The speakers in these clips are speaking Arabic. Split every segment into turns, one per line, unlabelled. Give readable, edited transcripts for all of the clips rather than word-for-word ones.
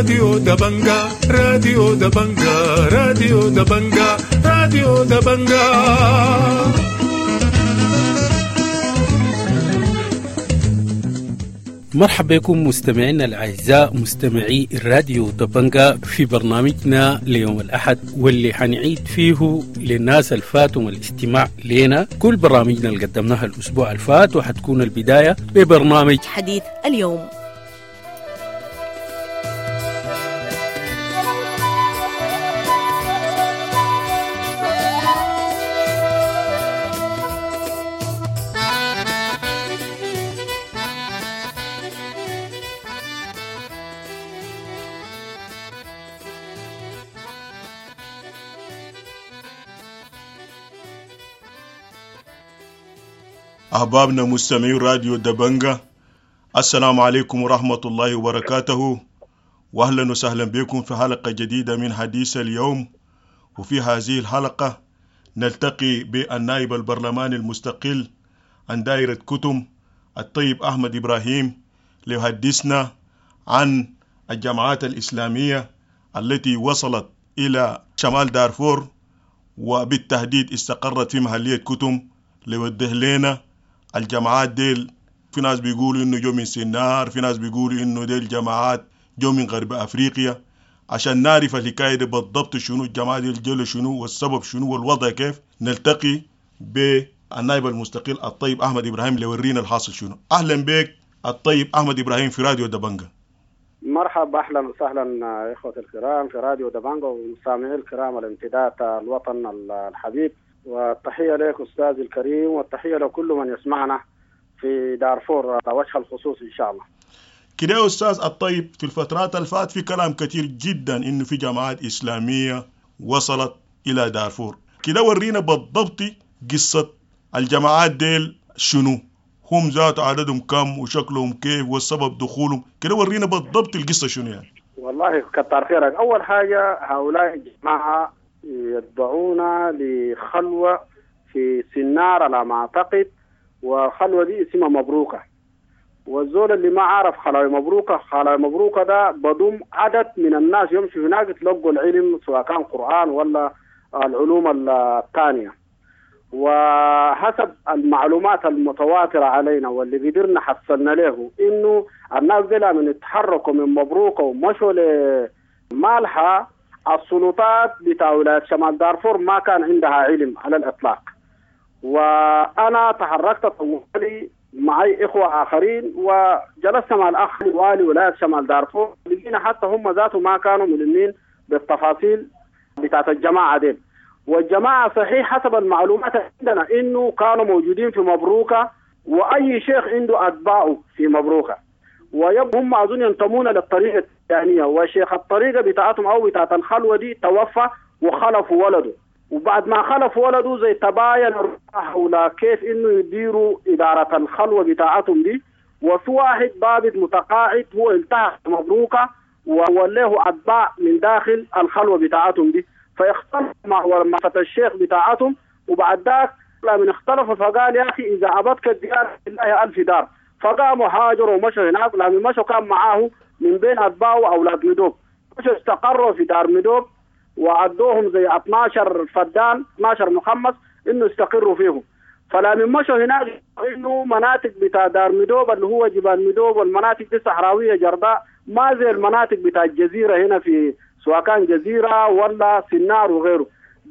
راديو دبنجا راديو دبنجا راديو دبنجا راديو دبنجا.
مرحبا بكم مستمعينا الأعزاء مستمعي الراديو دبنجا في برنامجنا ليوم الأحد، واللي حنعيد فيه للناس الفاتهم الاستماع لنا كل برامجنا اللي قدمناها الأسبوع الفات، وحتكون البداية ببرنامج
حديث اليوم.
أحبابنا مستمعي راديو دبنجا، السلام عليكم ورحمة الله وبركاته، وأهلا وسهلا بكم في حلقة جديدة من حديث اليوم. وفي هذه الحلقة نلتقي بالنائب البرلماني المستقل عن دائرة كتم الطيب أحمد إبراهيم ليحدثنا عن الجماعات الإسلامية التي وصلت إلى شمال دارفور وبالتحديد استقرت في محلية كتم، ليوضح لنا الجماعات ديل. في ناس بيقولوا إنه جو من سنار، في ناس بيقولوا إنه ديل جماعات جو من غرب أفريقيا، عشان نعرف الحكاية دي بالضبط شنو الجماعات ديل جو شنو والسبب شنو والوضع كيف. نلتقي بالنائب المستقل الطيب أحمد إبراهيم ليورينا الحاصل شنو. أهلا بك الطيب أحمد إبراهيم في راديو دبنجا.
مرحبا، أهلا وسهلا إخوة الكرام في راديو دبنجا ومستمعي الكرام الامتداد الوطن الحبيب، والتحية لك أستاذ الكريم، والتحية لكل من يسمعنا في دارفور وجه الخصوص إن شاء الله.
كده يا أستاذ الطيب، في الفترات الفات في كلام كتير جدا إنه في جماعات إسلامية وصلت إلى دارفور. كده ورينا بالضبط قصة الجماعات ديل شنو، هم ذات عددهم كم وشكلهم كيف والسبب دخولهم. كده ورينا بالضبط القصة شنو يعني.
والله كتر خيرك. أول حاجة هؤلاء الجماعة يدعونا لخلوة في سنار على ما أعتقد، وخلوة دي اسمها مبروكة. والزول اللي ما عارف خلاوي مبروكة ده بضم عدد من الناس يمشوا هناك يتلقوا العلم، سواء كان قرآن ولا العلوم الثانية. وحسب المعلومات المتواترة علينا واللي قدرنا حصلنا له إنه الناس دي من يتحركوا من مبروكة ومشوا لمالحة، السلطات بتاع ولاية شمال دارفور ما كان عندها علم على الإطلاق. وأنا تحركت طوالي معي إخوة آخرين وجلست مع الأخ والي ولاية شمال دارفور، لقينا حتى هم ذاته ما كانوا ملمين بالتفاصيل بتاعت الجماعة دي. والجماعة صحيح حسب المعلومات عندنا إنه كانوا موجودين في مبروكة، وأي شيخ عنده أتباعه في مبروكة، ويبقى هم أظن ينتمون للطريقة الثانية، وشيخ الطريقة بتاعتهم أو بتاعت الخلوة دي توفى وخلفوا ولده. وبعد ما خلفوا ولده زي تباين حول كيف إنه يديروا إدارة الخلوة بتاعتهم دي. وفي واحد ضابط متقاعد هو التحق مبروكة وله أتباع من داخل الخلوة بتاعتهم دي، فيختلف مع ورمة الشيخ بتاعتهم. وبعد ذاك لما اختلفوا فقال يا أخي إذا عبدك الديار بالله 1000 دار، فقاموا هاجروا ومشوا هناك. لما مشوا كان معاه من بين أتباعه أولاد مدوب، مشوا استقروا في دار مدوب وعدوهم زي 12 فدان 12 مخمس إنه استقروا فيهم. فلما مشوا هناك إنه مناطق بتاع دار مدوب اللي هو جبال مدوب والمناطق دي صحراوية جرداء، ما زي المناطق بتاع الجزيرة هنا في سواء كان جزيرة ولا سنار وغيره.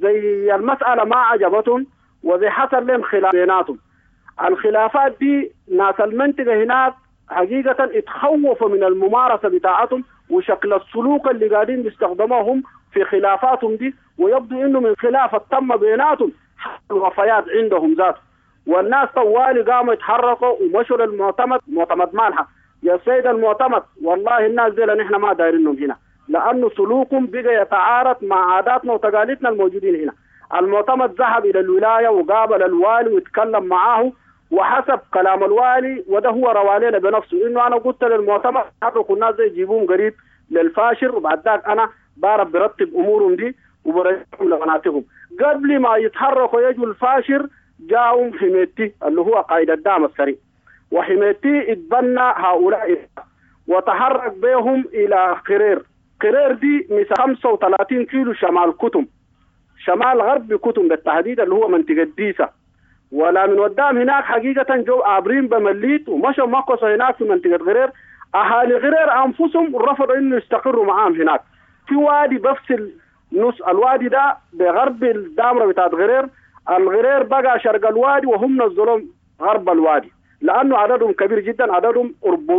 زي المسألة ما عجبتهم وزي حصل لهم خلاف بيناتهم. الخلافات دي ناس المنطقة هناك حقيقة اتخوفوا من الممارسة بتاعتهم وشكل السلوك اللي قاعدين بيستخدموهم في خلافاتهم دي، ويبدو انه من خلاف تم بيناتهم الوفيات عندهم ذاته. والناس طوالي قاموا يتحركوا ومشوا للمعتمد، معتمد مالحة. يا سيد المعتمد والله الناس دي نحن ما دايرينهم هنا، لأنه سلوكهم بقى يتعارض مع عاداتنا وتقاليدنا الموجودين هنا. المعتمد ذهب إلى الولاية وقابل الوالي ويتكلم معاه، وحسب كلام الوالي وده هو روالينا بنفسه إنه أنا قلت للمعتمد حركوا الناس دي يجيبوهم قريب للفاشر، وبعد ذاك أنا بعرف برتب أمورهم دي وبرجعهم لمناطقهم. قبل ما يتحركوا يجوا الفاشر جاءهم حميتي اللي هو قائد الدعم السريع، وحميتي اتبنى هؤلاء وتحرك بهم إلى خرير. قرير دي مسا 35 كيلو شمال كتم، شمال غرب كتم بالتحديد اللي هو منطقة ديسة. ولا من قدام هناك حقيقة جو عابرين بمليت ومشوا مقصة هناك في منطقة غرير. أهالي غرير أنفسهم رفضوا إنه يستقروا معاهم هناك في وادي بفصل نص الوادي ده بغرب الدامرة بتاعت غرير. الغرير بقى شرق الوادي وهم نزلوا غرب الوادي لأنه عددهم كبير جدا، عددهم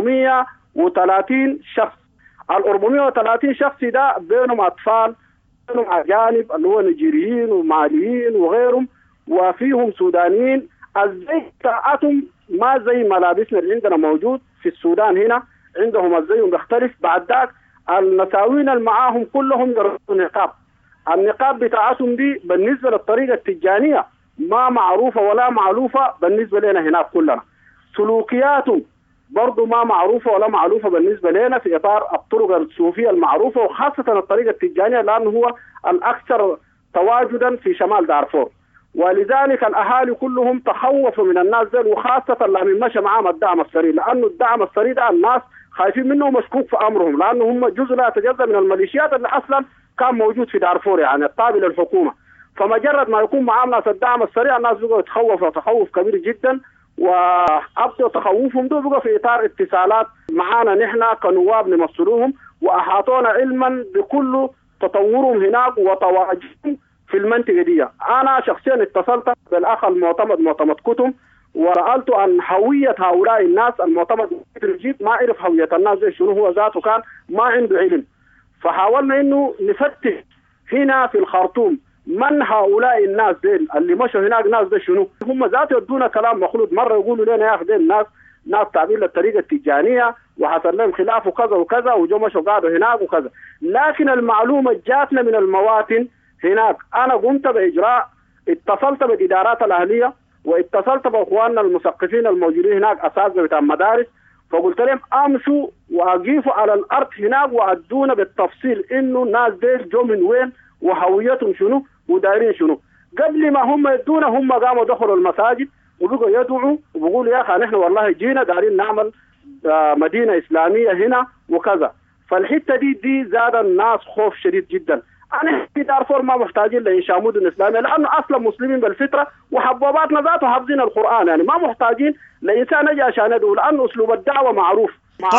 430 شخص. ال 430 شخص ده بينهم أطفال، بينهم أجانب اللي هو نيجيريين وماليين وغيرهم، وفيهم سودانيين. الزي بتاعتهم ما زي ملابسنا اللي عندنا موجود في السودان، هنا عندهم الزي بيختلف. بعد ذاك النساوين اللي معاهم كلهم يربطوا نقاب. النقاب بتاعتهم دي بالنسبة للطريقة التجانية ما معروفة ولا معلوفة بالنسبة لنا هناك كلنا. سلوكياتهم برضو ما معروفة ولا معروفة بالنسبة لنا في إطار الطرق الصوفية المعروفة، وخاصة الطريقة التجانية لأنه هو الأكثر تواجدا في شمال دارفور. ولذلك الأهالي كلهم تخوفوا من الناس دول، وخاصة لما مشى معهم الدعم السري، لأنه الدعم السري ده الناس خايفين منه ومشكوك في أمرهم، لأنه هم جزء لا يتجزأ من الميليشيات اللي أصلا كان موجود في دارفور، يعني التابع للحكومة. فمجرد ما يكون معهم ناس الدعم السريع الناس بقوا يتخوفوا تخوف كبير جدا، وأبدوا تخوفهم ده بقى في إطار اتصالات معانا نحن كنواب نمثلوهم، وأحاطونا علما بكل تطورهم هناك وتواجدهم في المنطقة دي. أنا شخصيا اتصلت بالأخ معتمد كتم ورألت أن هوية هؤلاء الناس. المعتمد جيت ما عرف هوية الناس دي شنو، هو ذاته كان ما عنده علم. فحاولنا إنه نفتش هنا في الخرطوم من هؤلاء الناس دين اللي مشوا هناك، ناس ده شنو هم ذاته. يدونا كلام مخلوط، مرة يقولوا لنا يا أخي دين ناس تعبير للطريقة التجانية وحصل لهم خلاف وكذا وكذا وجو مشوا قعدوا هناك وكذا. لكن المعلومة جاتنا من المواطن هناك. أنا قمت بإجراء، اتصلت بالإدارات الأهلية واتصلت بأخواننا المثقفين الموجودين هناك أساتذة بتاع المدارس، فقلت لهم أمشوا وأقيفوا على الأرض هناك وأدونا بالتفصيل إنه الناس ديل جو من وين وهويتهم شنو ودايرين شنو. قبل ما هم يدونا هم قاموا دخلوا المساجد وبقوا يدعوا وبقولوا يا أخي نحن والله جينا دارين نعمل مدينة إسلامية هنا وكذا. فالحتة دي زاد الناس خوف شديد جدا. أنا في دارفور ما محتاجين لإنشاء مدن إسلامية، لأنه أصلا مسلمين بالفطرة وحبوباتنا ذاته حافظين القرآن، يعني ما محتاجين لإنسان يجي عشان يدعو، لأنه أسلوب الدعوة معروف.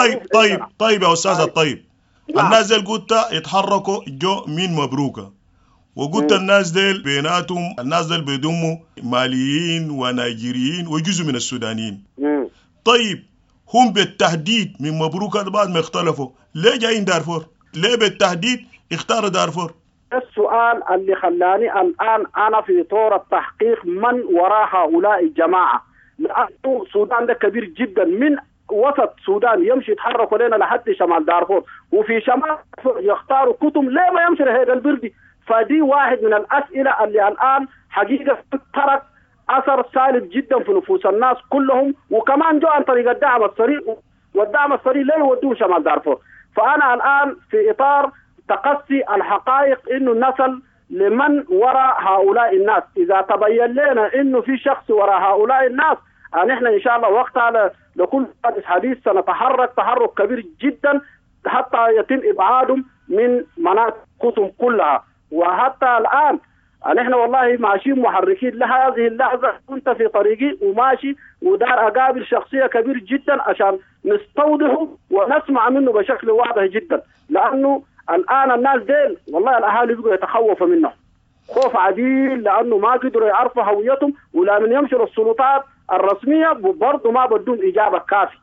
طيب يا أستاذ الطيب. الناس ديل قلت يتحركوا جو مين مبروكة، وقلت الناس ديل بيناتهم الناس ديل بيضموا ماليين ونيجيريين وجزء من السودانيين. طيب هم بالتحديد من مبروكة بعد ما اختلفوا ليه جايين دارفور؟ ليه بالتحديد اختاروا دارفور؟
السؤال اللي خلاني الآن أنا في طور التحقيق من وراء هؤلاء الجماعة، لأنه السودان ده كبير جدا، من وسط السودان يمشي يتحركوا لنا لحد شمال دارفور، وفي شمال يختاروا كتم ليه ما يمشي لهذا البلد. فدي واحد من الأسئلة اللي الآن حقيقة ترك أثر سالب جدا في نفوس الناس كلهم، وكمان جو عن طريق الدعم السريع، والدعم السريع ليه يودوه شمال دارفور. فأنا الآن في إطار تقصي الحقائق إنه نصل لمن وراء هؤلاء الناس. إذا تبين لنا إنه في شخص وراء هؤلاء الناس، نحن إن شاء الله وقتها لكل حديث سنتحرك تحرك كبير جدا حتى يتم إبعادهم من مناطق كتم كلها. وحتى الآن نحن والله ماشيين محركين لهذه اللحظة، كنت في طريقي وماشي ودار أقابل شخصية كبير جدا عشان نستوضحه ونسمع منه بشكل واضح جدا، لأنه الآن الناس ديل والله الأهالي بيقوا يتخوفوا منه خوف عديل، لأنه ما قدروا يعرفوا هويتهم، ولا من يمشوا السلطات الرسمية برضو ما بدون إجابة كافي.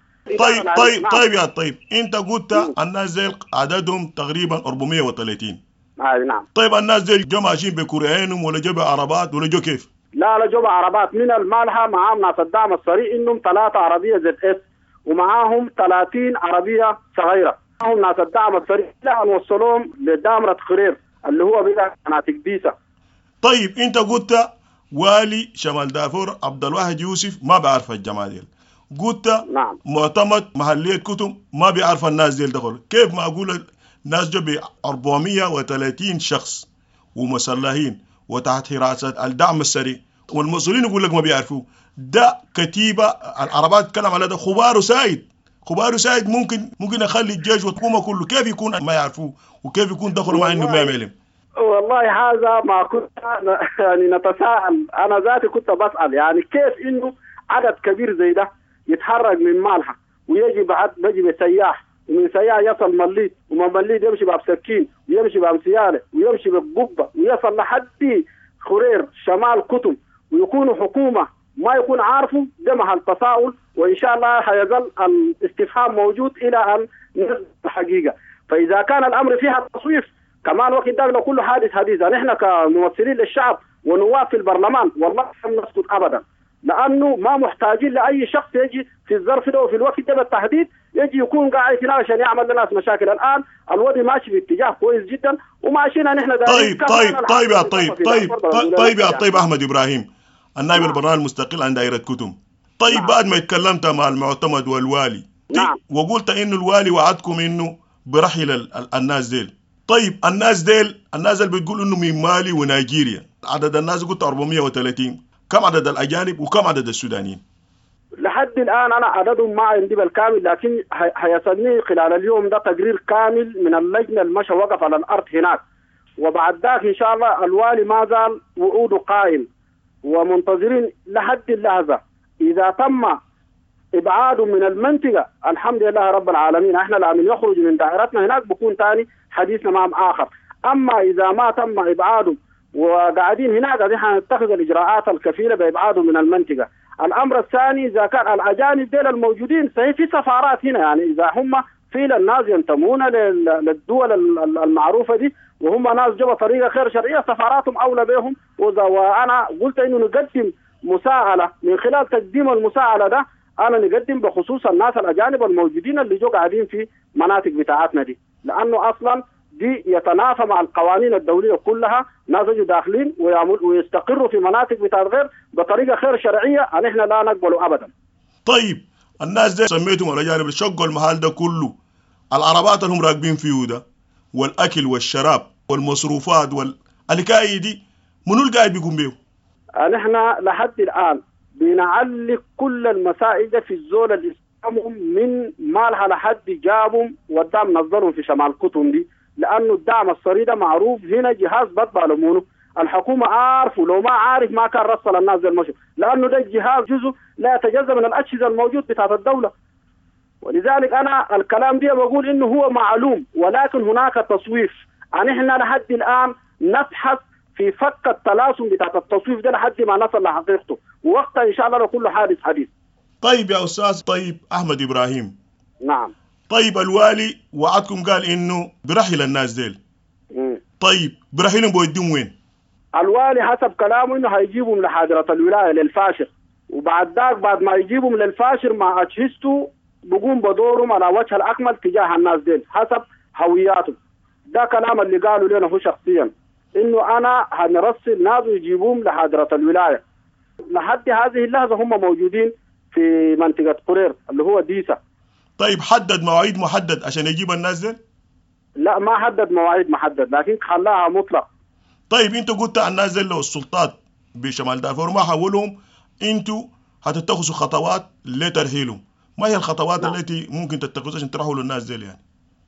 طيب يا طيب، أنت قلت الناس ديل عددهم تقريبا 430.
نعم.
طيب الناس ديل جو ماشيين بكوريانهم ولا جو بعربات ولا جو كيف؟
لا جو بعربات من المالحة، معاهم ناس الدعم السريع إنهم 3 عربية ZS ومعاهم 30 عربية صغيرة، معاهم ناس الدعم السريع لا نوصلهم لدامرة خرير اللي هو بقى مناطق ديسة.
طيب أنت قلت والي شمال دارفور عبد الواحد يوسف ما بيعرف الجماعة ديل، قلت
نعم.
معتمد محلية كتم ما بيعرف الناس ديل دخل، كيف ما أقول الناس جو ب 430 شخص ومسلحين وتحت حراسة الدعم السريع والمسؤولين يقول لك ما بيعرفوا؟ ده كتيبة العربات تكلم على ده خبار وسايد، خبار سايد ممكن اخلي الجيش والحكومه كله كيف يكون ما يعرفوه وكيف يكون دخلوا مع انه ما يعلم.
والله هذا ما كنت يعني نتساءل، انا ذاتي كنت بسأل يعني كيف انه عدد كبير زي ده يتحرك من مالها ويجي بعد بيجي سياح، ومن سياح يصل مليت، ومن مليت يمشي بسكين ويمشي بسيارة ويمشي بقبة ويصل لحد خرير شمال كتم، ويكونوا حكومة ما يكون عارفه. ده محل تساؤل، وإن شاء الله حيظل الاستفهام موجود إلى أن نثبت الحقيقة. فإذا كان الأمر فيها تصويف كمان وقت ده لو كله حديث نحن كممثلين للشعب ونواب في البرلمان والله لم نسكت أبدا، لأنه ما محتاجين لأي شخص يجي في الظرف ده وفي الوقت ده بالتحديد يجي يكون قاعد هنا عشان يعمل للناس مشاكل. الآن الوضع ماشي في اتجاه كويس جدا وماشيين نحن
طيب يا طيب أحمد إبراهيم النائب البرلمان المستقل عن دائرة كتم. طيب بعد ما اتكلمت مع المعتمد والوالي وقلت إنه الوالي وعدكم إنه برحل الناس ديل. طيب الناس اللي بتقول إنه من مالي ونيجيريا عدد الناس قلت 430، كم عدد الأجانب وكم عدد السودانيين؟
لحد الآن أنا عددهم ما عندي بالكامل، لكن هيصلني خلال اليوم ده تقرير كامل من اللجنة المشى وقف على الأرض هناك، وبعد ذاك إن شاء الله الوالي ما زال وعوده قائم ومنتظرين لحد اللحظة. إذا تم إبعاده من المنطقة الحمد لله رب العالمين، إحنا لما يخرج من دائرتنا هناك بكون تاني حديثنا مع آخر. أما إذا ما تم إبعاده وقاعدين هناك هنتخذ الإجراءات الكفيلة بإبعاده من المنطقة. الأمر الثاني إذا كان الأجانب دول الموجودين صحيح في سفارات هنا، يعني إذا هم فعلا الناس ينتمون للدول المعروفة دي وهم ناس جوا طريقة غير شرعية سفاراتهم أولى بهم. وأنا قلت إنه نقدم مساءلة، من خلال تقديم المساءلة ده أنا نقدم بخصوص الناس الأجانب الموجودين اللي جو قاعدين في مناطق بتاعتنا دي، لأنه أصلا دي يتنافى مع القوانين الدولية كلها. ناس يجوا داخلين ويستقروا في مناطق بتاعت غير بطريقة غير شرعية، نحن لا نقبله أبدا.
طيب الناس دي سميتهم الأجانب اللي شقوا المحل ده كله، العربات اللي هم راكبين فيه ده والأكل والشراب والمصروفات والحكاية دي منو اللي قاعد بيقوم بيه؟ نحن لحد الآن بنعلق كل المسائل في الزول اللي استلمهم من مالها لحد جابهم ودام نظرهم في شمال كتم دي، لأنه الدعم الصريح معروف هنا جهاز بطبع لمونه الحكومة عارفه، لو ما عارف ما كان رسل الناس زي المشي، لأنه ده الجهاز جزء لا يتجزأ من الأجهزة الموجود بتاعت الدولة. ولذلك أنا الكلام دي بقول إنه هو معلوم، ولكن هناك تصويف. نحن لحد الآن نبحث في فك التلاسم بتاعت التصويف ده لحد ما نصل لحقيقته، ووقتها إن شاء الله كله حديث. طيب يا أستاذ طيب أحمد إبراهيم.
نعم.
طيب الوالي وعدكم قال إنه برحل الناس ديل. طيب برحلهم بوديهم وين؟
الوالي حسب كلامه إنه هيجيبهم لحاضرة الولاية للفاشر، وبعد ذاك بعد ما يجيبهم للفاشر مع أجهزته بقوم بدورهم على وجه الأكمل تجاه الناس ديل حسب هوياتهم. ده كلام اللي قالوا لنا هو شخصيا، إنه أنا هنرسل ناس ويجيبهم لحاضرة الولاية. لحد هذه اللحظة هم موجودين في منطقة قرير اللي هو ديسا.
طيب حدد مواعيد محدد عشان يجيب الناس دي؟
لا ما حدد مواعيد محدد، لكن خلاها مطلق.
طيب انت قلت الناس دي لو السلطات بشمال دارفور ما حولهم انتوا هتتخذوا خطوات لترحيلهم، ما هي الخطوات التي ممكن تتخذوها عشان ترحلوا الناس دي يعني؟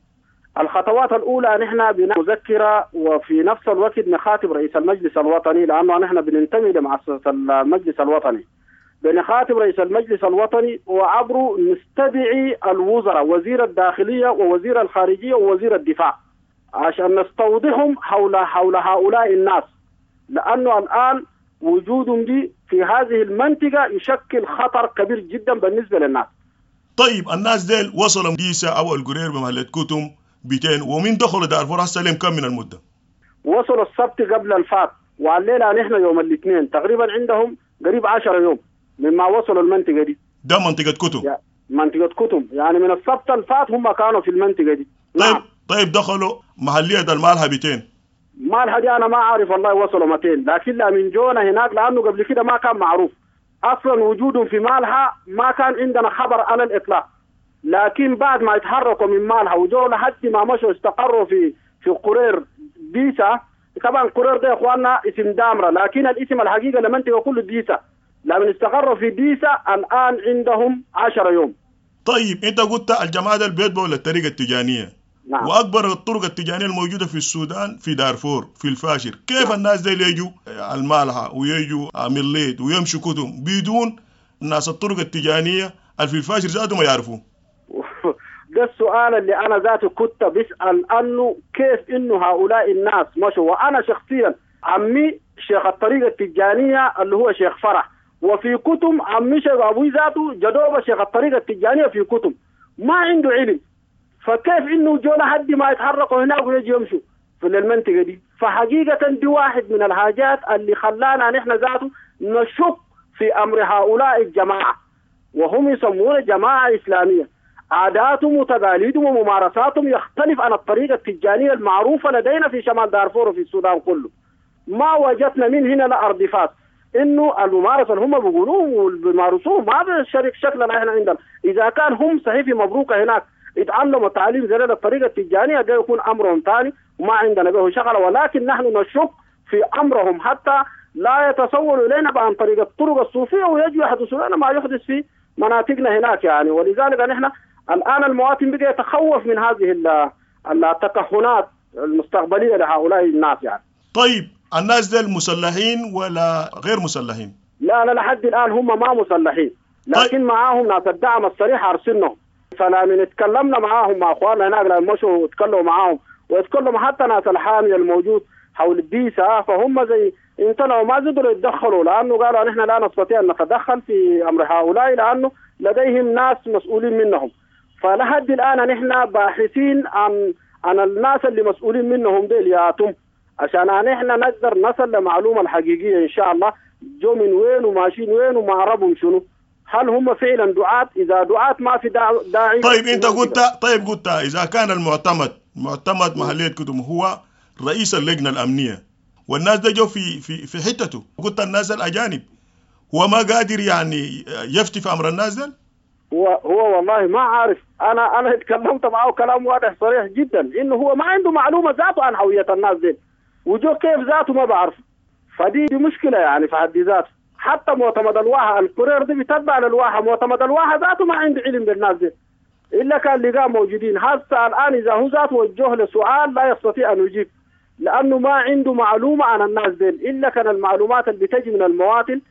الخطوات الأولى نحن بنذكر وفي نفس الوقت نخاطب رئيس المجلس الوطني، لأنه نحن بننتمي لمؤسسة المجلس الوطني. بنخاطب رئيس المجلس الوطني وعبره نستدعي الوزراء وزير الداخلية ووزير الخارجية ووزير الدفاع عشان نستوضحهم حول هؤلاء الناس، لأنه الآن وجودهم دي في هذه المنطقة يشكل خطر كبير جدا بالنسبة للناس.
طيب الناس ديل وصلوا ديسا أو القرير بمحلة كتم 200 ومين دخلوا دارفور هسه لهم كم من المدة؟
وصلوا السبت قبل الفات، والليلة نحن يوم الاثنين تقريبا عندهم قريب 10 يوم مما وصلوا المنطقة دي.
ده منطقة كتم؟
منطقة كتم، يعني من السبت الفات هم كانوا في المنطقة دي.
طيب دخلوا محلية المالها 200.
مالها دي أنا ما عارف والله وصلوا 200، لكن لا من جونا هناك لأنه قبل كده ما كان معروف أصلا وجودهم في مالها، ما كان عندنا خبر على الإطلاق. لكن بعد ما يتحركوا من مالها وجوا لحد ما مشوا استقروا في قرير ديسا. طبعا قرير ده يا اخواننا اسم دامرة، لكن الاسم الحقيقة لمنطقة كله ديسا. لما استقروا في ديسا الآن عندهم 10 يوم
طيب انت قلت الجماعة البيت ولا الطريقة التجانية؟
نعم.
واكبر الطرق التجانية الموجودة في السودان في دارفور في الفاشر، كيف الناس دي يجوا المالحة ويجوا مليت ويمشوا كتم بدون الناس الطرق التجانية في الفاشر ذاتهم ما يعرفوا؟
ده السؤال اللي انا ذاتي كنت بسأل انه كيف انه هؤلاء الناس مشوا. وانا شخصيا عمي شيخ الطريقة التجانية اللي هو شيخ فرح، وفي كتم عمي شيخ ابوي ذاته جدوبة شيخ الطريقة التجانية في كتم، ما عنده علم. فكيف انه جونا حد ما يتحركوا هناك ويجي يمشوا في المنطقة دي؟ فحقيقة دي واحد من الحاجات اللي خلانا نحن ذاته نشك في امر هؤلاء الجماعة، وهم يسمون جماعة اسلامية. عاداتهم وتقاليدهم وممارساتهم يختلف عن الطريقة التجانية المعروفة لدينا في شمال دارفور وفي السودان كله. ما وجدنا من هنا لا ارضفات انه الممارسة اللي هم بيقولوه وبيمارسوه ما بشرك شكلنا احنا عندنا. اذا كان هم صحيح في مبروكة هناك يتعلموا التعليم زي الطريقة التجانية، ده يكون امرهم ثاني وما عندنا به شغله، ولكن نحن نشك في امرهم حتى لا يتصوروا الينا بان طريقة الطرق الصوفية ويجوا يحدثوا لنا ما يحدث في مناطقنا هناك يعني. ولذلك نحن الآن المواطن بقى يتخوف من هذه التكهنات المستقبلية لهؤلاء الناس يعني.
طيب الناس دي مسلحين ولا غير مسلحين؟
لا لحد الآن هم ما مسلحين، لكن طيب. معاهم ناس الدعم الصريح أرسلناهم. فلما اتكلمنا معاهم مع أخواننا هناك لما مشوا واتكلموا معاهم واتكلموا حتى ناس الحامية الموجود حول الديسة، فهم زي امتنعوا ما قدروا يتدخلوا، لأنه قالوا نحن لا نستطيع أن نتدخل في أمر هؤلاء لأنه لديهم ناس مسؤولين منهم. فلحد الآن نحن باحثين عن الناس اللي مسؤولين منهم ديلياتهم عشان نحن نقدر نصل لمعلومة الحقيقية إن شاء الله، جو من وين وماشيين وين ومعربهم شنو، هل هم فعلا دعاة؟ إذا دعاة ما في داعي.
طيب أنت قلت إذا كان معتمد محلية كتم هو رئيس اللجنة الأمنية والناس ده جو في حتته، قلت الناس الأجانب، هو ما قادر يعني يفتي في أمر الناس ده؟
هو والله ما عارف. انا اتكلمت معه كلام واضح صريح جدا انه هو ما عنده معلومه ذاته عن هويه الناس دي، وجو كيف ذاته ما بعرف. فدي مشكله يعني في حد ذاته. حتى معتمد الواحه الكورير دي بتتبع للواحه، معتمد الواحه ذاته ما عنده علم بالناس دي الا كان لقاه موجودين. هسه الان اذا هو ذاته وجه له سؤال لا يستطيع ان يجيب لانه ما عنده معلومه عن الناس دي الا كان المعلومات اللي بتجي من المواطن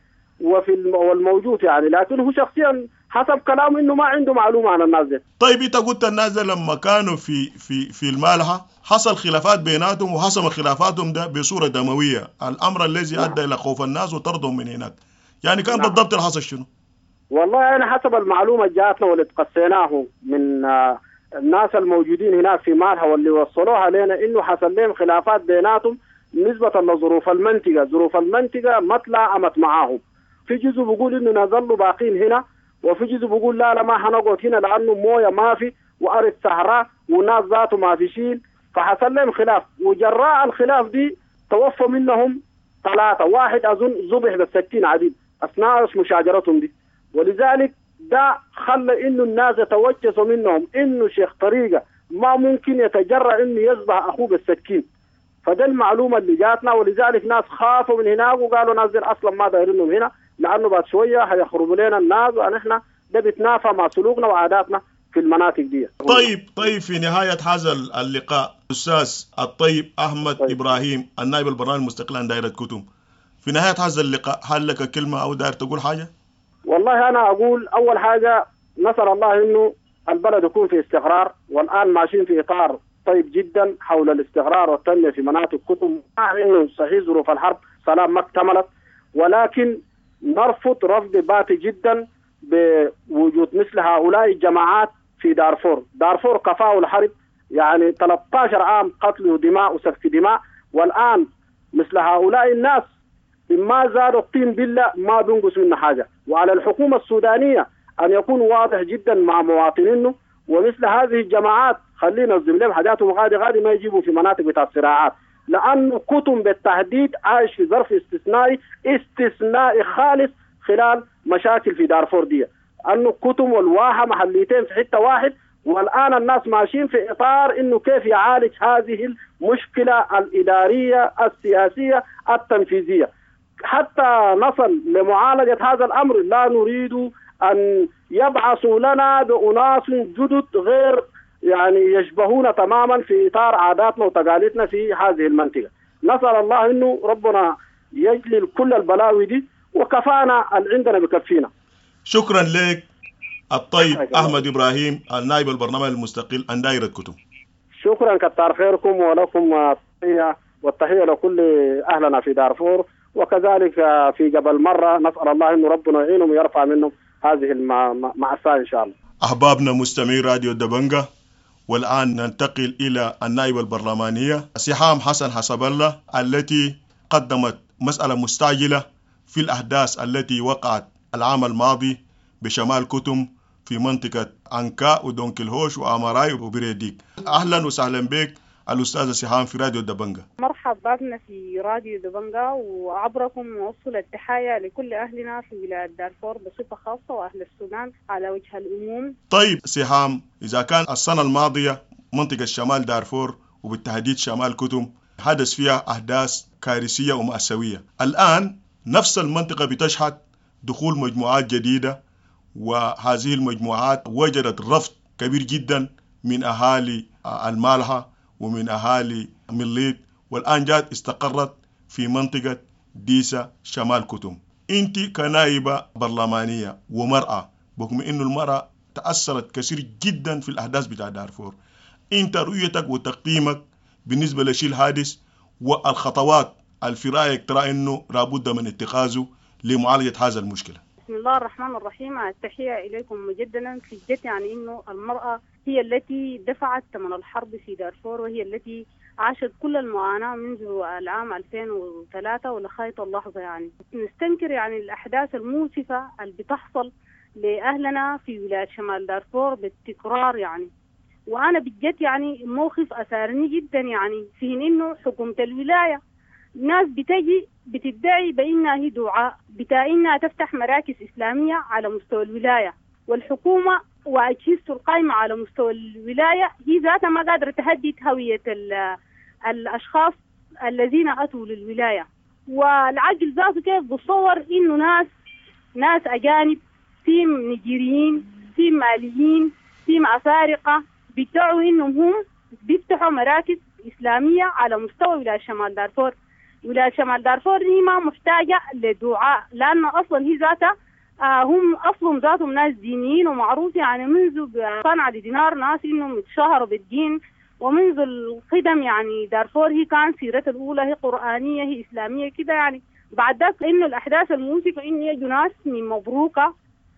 والموجود يعني، لكن هو شخصيا حسب كلامه انه ما عنده معلومه عن الناس دي.
طيب انت قلت الناس دي لما كانوا في المالحه حصل خلافات بيناتهم وحسم خلافاتهم ده بصوره دمويه، الامر الذي ادى الى خوف الناس وطردهم من هناك، يعني كان بالضبط اللي حصل شنو؟
والله انا حسب المعلومه جاتنا واللي تقصيناه من الناس الموجودين هناك في مالحه واللي وصلوها لنا انه حصل لهم خلافات بيناتهم نسبه لظروف المنطقه، ظروف المنطقه ما تلاعمت معاهم. في جزء بيقول انه نظلوا باقين هنا، وفي جزء بيقول لا ما حنقعد هنا لانه مويه ما في وارض صحراء وناس ذاته ما في شيل، فحصل لهم خلاف. وجراء الخلاف دي توفى منهم 3، واحد اظن ذبح بالسكين عديد اثناء مشاجرتهم دي. ولذلك ده خلى انه الناس يتوجسوا منهم انه شيخ طريقه ما ممكن يتجرأ انه يذبح اخوه بالسكين. فده المعلومه اللي جاتنا، ولذلك ناس خافوا من هناك وقالوا ناس اصلا ما دايرينهم هنا لانه بعد شويه هيخربوا لنا الناس، ونحن ده بيتنافى مع سلوكنا وعاداتنا في المناطق دي.
طيب في نهايه هذا اللقاء استاذ الطيب احمد ابراهيم النائب البرلماني المستقل عن دائره كتم، في نهايه هذا اللقاء هل لك كلمه او داير تقول حاجه؟
والله انا اقول اول حاجه نسال الله انه البلد يكون في استقرار، والان ماشيين في اطار طيب جدا حول الاستقرار والتنميه في مناطق كتم، مع انه صحيح ظروف الحرب سلام ما اكتملت، ولكن نرفض رفض باتي جدا بوجود مثل هؤلاء الجماعات في دارفور كفاء الحرب، يعني 13 عام قتل ودماء وسفك دماء، والآن مثل هؤلاء الناس ما زادوا الطين بالله ما بينقص منه حاجة. وعلى الحكومة السودانية أن يكون واضح جدا مع مواطنينه، ومثل هذه الجماعات خلينا ننظم لهم حاجاتهم غادي ما يجيبوا في مناطق بتاع الصراعات، لأنه كتم بالتحديد عايش في ظرف استثنائي خالص خلال مشاكل في دارفور دي، أنه كتم والواحة محليتين في حتة واحد، والآن الناس ماشيين في إطار إنه كيف يعالج هذه المشكلة الإدارية السياسية التنفيذية. حتى نصل لمعالجة هذا الأمر لا نريد أن يبعثوا لنا بأناس جدد غير يعني يشبهون تماما في إطار عاداتنا وتقاليدنا في هذه المنطقة. نسأل الله إنه ربنا يجلل كل البلاوي دي وكفانا اللي عندنا بكفينا.
شكرا لك الطيب أحمد إبراهيم النائب البرنامج المستقل عن دائرة كتم.
شكرا كتار خيركم ولكم التحية والتحية لكل أهلنا في دارفور، وكذلك في جبل مرة نسأل الله إنه ربنا يعينهم ويرفع منهم هذه المأساة إن شاء الله.
أحبابنا مستمعي راديو دبنجة، والآن ننتقل إلى النائب البرلمانية سحام حسن حسب الله التي قدمت مسألة مستعجلة في الأحداث التي وقعت العام الماضي بشمال كتم في منطقة أنكا ودونكلهوش وآماراي وبريديك. أهلا وسهلا بك الأستاذة سحام في راديو دبنجة.
مرحبا بنا في راديو دبنجة، وعبركم نوصل التحايا لكل أهلنا في ولاية دارفور بصفة خاصة وأهل السودان على وجه العموم.
طيب سحام، إذا كان السنة الماضية منطقة شمال دارفور وبالتحديد شمال كتم حدث فيها أحداث كارثية ومأساوية، الآن نفس المنطقة بتشهد دخول مجموعات جديدة، وهذه المجموعات وجدت رفض كبير جدا من أهالي المالحة ومن أهالي مليت، والآن جات استقرت في منطقة ديسا شمال كتم. أنت كنائبة برلمانية ومرأة، بحكم أن المرأة تأثرت كثير جدا في الأحداث بتاع دارفور، أنت رؤيتك وتقييمك بالنسبة لشيء الحادث والخطوات في رأيك ترى أنه لابد من اتخاذه لمعالجة هذا المشكلة؟
بسم الله الرحمن الرحيم. التحية إليكم مجددا. في جد يعني إنه المرأة هي التي دفعت ثمن الحرب في دارفور، وهي التي عاشت كل المعاناة منذ العام 2003 ولغاية اللحظة. يعني نستنكر يعني الأحداث المؤسفة اللي بتحصل لأهلنا في ولاية شمال دارفور بالتكرار يعني. وأنا بجد يعني موقف أثارني جدا يعني، في إنه حكومة الولاية ناس بتجي بتدعي بأنها هي دعاء بتاع إنها تفتح مراكز إسلامية على مستوى الولاية، والحكومة وأجهزته القائمة على مستوى الولاية هي ذاتها ما قادرة تهدد هوية الأشخاص الذين أتوا للولاية. والعقل ذاته كيف بتصور إنه ناس أجانب، في نيجيريين، في ماليين، في أفارقة، بيدعوا إنهم هم بيفتحوا مراكز إسلامية على مستوى ولاية شمال دارفور. ولاية شمال دارفور هي ما محتاجة لدعاء، لأن أصلا هي ذاتها هم أصلهم ذاتهم ناس دينيين ومعروف يعني منذ صنع دينار ناس إنهم يتشهروا بالدين، ومنذ القدم يعني دارفور هي كان سيرتها الأولى هي قرآنية هي إسلامية كده يعني. بعد ذلك إنه الأحداث المؤسفة إن يجوا ناس من مبروكة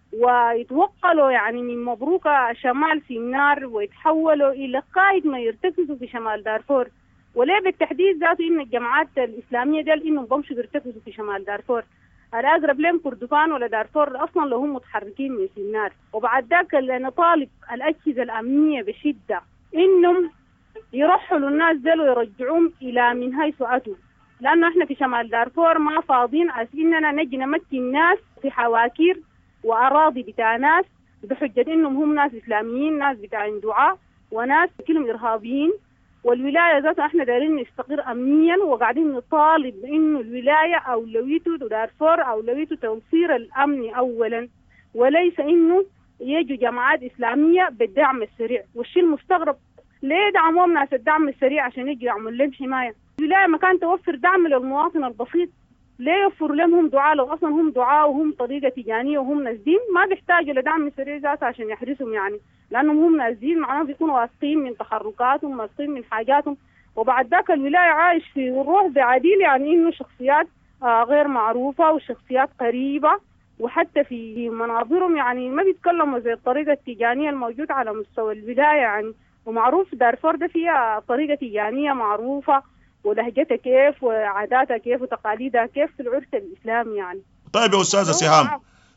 ويتوقلوا يعني من مبروكة شمال سينار ويتحولوا إلى قائد ما يرتكزوا في شمال دارفور. وليه بالتحديد ذاته إن الجماعات الإسلامية دي إنهم بمشوا بيرتكزوا في شمال دارفور، الأقرب لهم كردفان ولا دارفور أصلا لو هم متحركين من سينار. وبعد ذاك نطالب الأجهزة الأمنية بشدة إنهم يرحلوا الناس دول ويرجعوهم إلى من حيث أتوا، لأنه إحنا في شمال دارفور ما فاضين إننا نجي نمكن ناس في حواكير وأراضي بتاع ناس بحجة إنهم هم ناس إسلاميين، ناس بتاع دعاء وناس كلهم إرهابيين. والولاية ذاتها إحنا دايرين نستقر أمنيا، وقاعدين نطالب إنه الولاية أولويته دارفور أولويته توفير الأمن أولا، وليس إنه يجوا جماعات إسلامية بالدعم السريع. والشيء المستغرب ليه دعموهم ناس الدعم السريع عشان يجوا يعملوا لهم حماية؟ الولاية ما كان توفر دعم للمواطن البسيط، ليه يوفر لهم هم دعاء؟ لو أصلا هم دعاء وهم طريقة تجانية وهم ناس دين ما بيحتاجوا لدعم سريع ذاته عشان يحرسهم يعني، لأنهم هم ناس دين معناهم بيكونوا واثقين من تحركاتهم واثقين من حاجاتهم. وبعد ذاك الولاية عايش في الروح بعديل يعني إنه شخصيات غير معروفة وشخصيات قريبة، وحتى في مناظرهم يعني ما بيتكلموا زي الطريقة التجانية الموجودة على مستوى الولاية يعني. ومعروف دارفور ده فيها طريقة تجانية معروفة ولهجتها كيف وعاداتها كيف وتقاليدها كيف في العرس الإسلامي يعني.
طيب يا أستاذة سهام،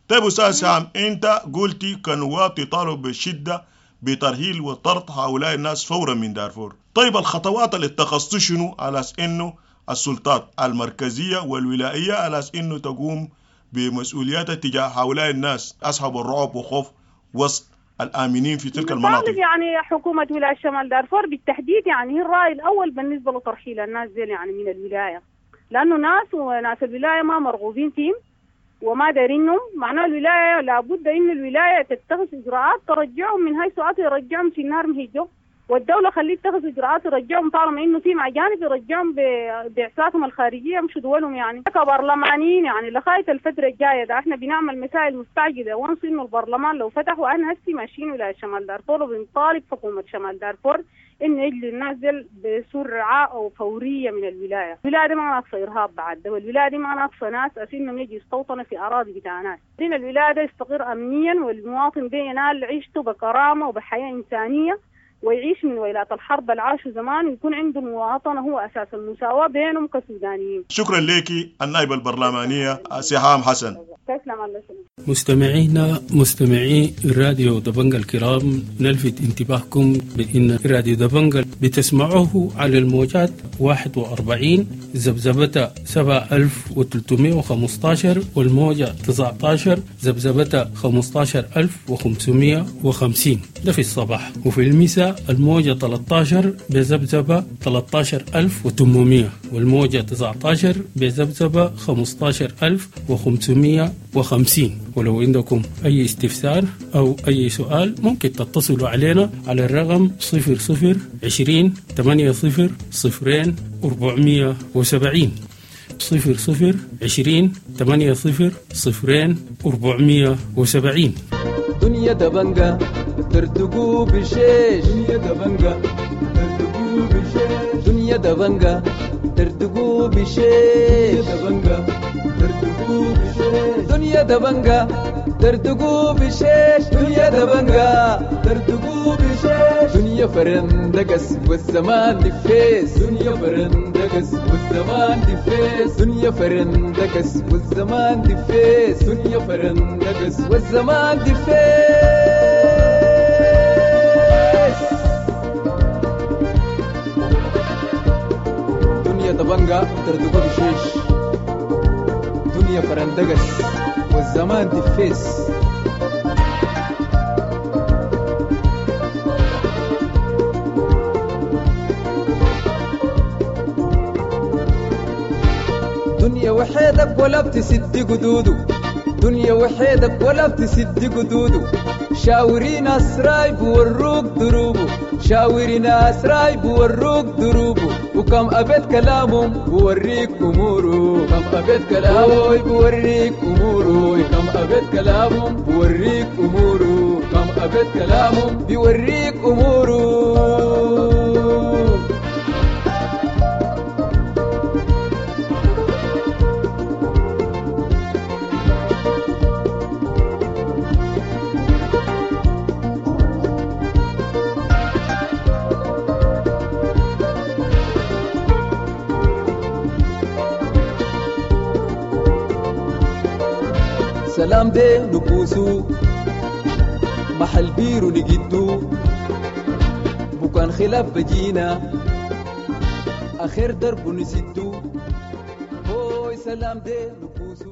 أنت قلتي كنواب تطالب بشدة بترهيل وطرد هؤلاء الناس فورا من دارفور. طيب الخطوات اللي اتخذت شنو على إنه السلطات المركزية والولائية على إنه تقوم بمسؤولياتها تجاه هؤلاء الناس أصحاب الرعب وخوف وسط الآمنين في تلك المناطق؟
يعني حكومة ولاية شمال دارفور بالتحديد يعني هي الرأي الأول بالنسبة لترحيل الناس دي يعني من الولاية، لأنه ناس وناس الولاية ما مرغوبين فيهم، وما دارينهم، معناه الولاية لابد إن الولاية تتخذ إجراءات ترجعهم من حيث يرجعهم في النار مهجو، والدولة خليه تتخذ إجراءات ترجعهم طالما إنه في أجانب يرجعهم بإعساسهم الخارجية مش دولهم. يعني كبرلمانيين يعني لغاية الفترة الجاية ده احنا بنعمل مسائل مستعجلة، وانس إنه البرلمان لو فتحوا أنا هسي ماشيين ولاية شمال دارفور وبنطالب حكومة شمال دارفور إنه يجي النازل بسرعة أو فورية من الولاية. الولاية دي ما ناقصة إرهاب بعد ده، والولاية دي ما ناقصة ناس أسينهم يجي يستوطنوا في أراضي بتاع ناس. دين الولاية ده يستقر أمنيا والمواطن ده ينال عيشته بكرامة وبحياة إنسانية ويعيش من ويلات الحرب العاشوا زمان ويكون عنده مواطنة هو أساس المساواة بينهم كسودانيين.
شكرا لك النائبة البرلمانية سهام حسن.
مستمعينا مستمعي راديو دبنجة الكرام، نلفت انتباهكم بأن راديو دبنجة بتسمعوه على الموجات 41 زبزبة 7315 والموجة 19 زبزبة 15550 ده في الصباح، وفي المساء الموجة 13 بزبزبة 13800 والموجة 19 بزبزبة 15550. ولو عندكم أي استفسار أو أي سؤال ممكن تتصلوا علينا على الرقم 0020 80 0 470 0020 80 0 470.
دنيا دبنجة ترتقو بشيش، دنيا دبنجة ترتقو بشيش، دنيا دبنجة ترتقو بشيش، دبنجة ترتقو بشيش، دنيا دبنجة ترتقو بشيش، دنيا دبنجة ترتقو بشيش، دنيا فرندقس والزمان دفيس، دنيا فرندقس والزمان دفيس، دنيا فرندقس والزمان دفيس، دنيا فرندقس والزمان دفيس. دنيا دبنجة ترتقو بشيش، دنيا فرندقس والزمان دفيس. دنيا وحيدك ولا بتسد قدوده، دنيا وحيدك ولا بتسد قدوده، شاورين أسراي بوروك دروبه، شاورين أسراي بوروك دروبه، وكم أبد كلامهم بوريك أموره، كم أبد كلامهم بوريك أموره، كم أبد كلامهم بوريك أموره، كم أبد كلامهم بوريك أموره. سلام ده نبوسو محل بيرو نجدو بكان خلاف بجينا آخر درب نسدو هوي سلام ده نبوسو.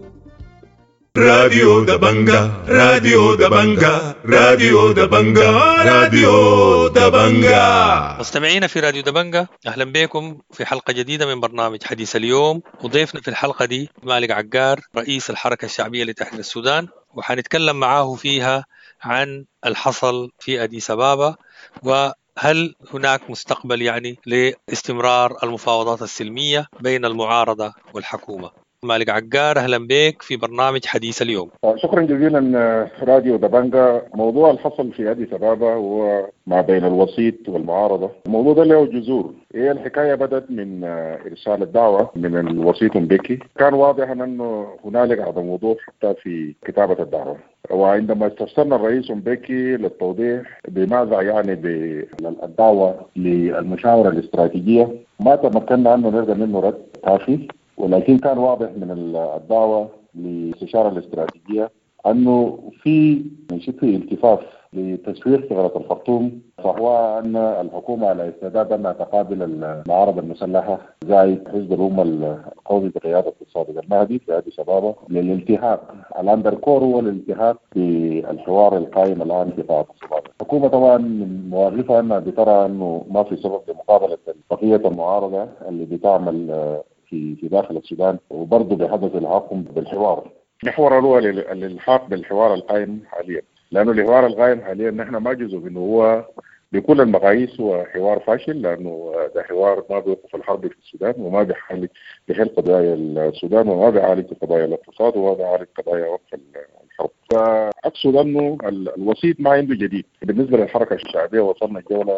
راديو دبنجة راديو دبنجة راديو دبنجة راديو دبنجة.
مستمعينا في راديو دبنجة، أهلا بكم في حلقة جديدة من برنامج حديث اليوم. وضيفنا في الحلقة دي مالك عقار رئيس الحركة الشعبية لتحرير السودان، وحنتكلم معاه فيها عن الحصل في أديس أبابا، وهل هناك مستقبل يعني لاستمرار المفاوضات السلمية بين المعارضة والحكومة. مالك عقار أهلا بك في برنامج حديث اليوم.
شكرا جزيلا راديو دبنجة. موضوع الحصل في أديس أبابا هو ما بين الوسيط والمعارضة. الموضوع ده له جذور. هي الحكاية بدأت من إرسال الدعوة من الوسيط مبكي. كان واضح أنه هنالك عدم وضوح حتى في كتابة الدعوة، وعندما استفسرنا الرئيس مبكي للتوضيح بماذا يعني بالدعوة للمشاورة الاستراتيجية، ما تمكنا أنه نلقى منه رد كافي، ولكن كان واضح من الدعوة للاستشارة الاستراتيجية أنه في شبه التفاف لتسوير ثغرة الخرطوم، فهو أن الحكومة على استعداد أنها تقابل المعارضة المسلحة زائد حزب الأمة القومي بقيادة الصادق المهدي في أديس أبابا للالتحاق. الأندركور هو الالتحاق بالحوار القائم الآن في قاعة الصدارة. الحكومة طبعا من مواقفها أنها بترى أنه ما في سبب لمقابلة بقية المعارضة اللي بتعمل في داخل السودان، وبرضه بحدث العاقم بالحوار. المحور الأول الإلحاق بالحوار القائم حاليا، لأنه الحوار القائم حاليا نحن ما جزء منه، هو بكل المقاييس هو حوار فاشل، لأنه ده حوار ما بيوقف الحرب في السودان وما بيحل قضايا السودان وما بيعالج قضايا الاقتصاد وما بيعالج قضايا وقف الحرب. فأقصد أنه الوسيط ما عنده جديد. بالنسبة للحركة الشعبية وصلنا الجولة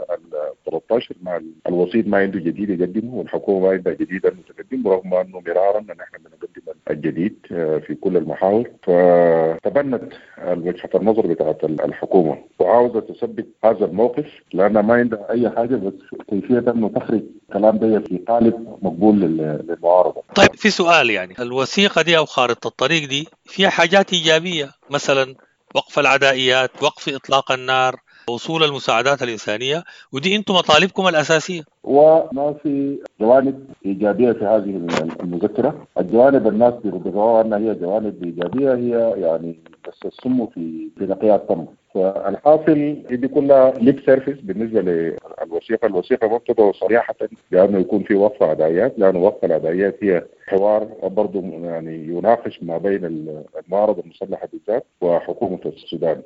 13 مع الوسيط ما عنده جديد يقدمه، والحكومة ما عندها جديد أن تقدم، رغم أنه مرارا نحن بنقدم الجديد في كل المحاور. فتبنت وجهة النظر بتاعت الحكومة وعاوزة تثبت هذا الموقف، لأنها ما عندها أي حاجة بس كيفية أنه تخرج كلام ده في قالب مقبول للمعارضة.
طيب في سؤال، يعني الوثيقة دي أو خارطة الطريق دي فيها حاجات إيجابية، مثلا وقف العدائيات، وقف إطلاق النار، وصول المساعدات الإنسانية، ودي أنتم مطالبكم الأساسية.
وما في جوانب إيجابية في هذه المذكرة. الجوانب الناس بيروا أنها هي جوانب إيجابية، هي يعني بس السم في نقيع التمر. فالحاصل دي كلها ليب سيرفيس بالنسبة للوثيقة. الوثيقة ما بتدعو صريحة بأنه يكون في وقف عدائيات، لأنه وقف العدائيات هي حوار برضه يعني يناقش ما بين المعارضة المسلحة بالذات وحكومة السودان.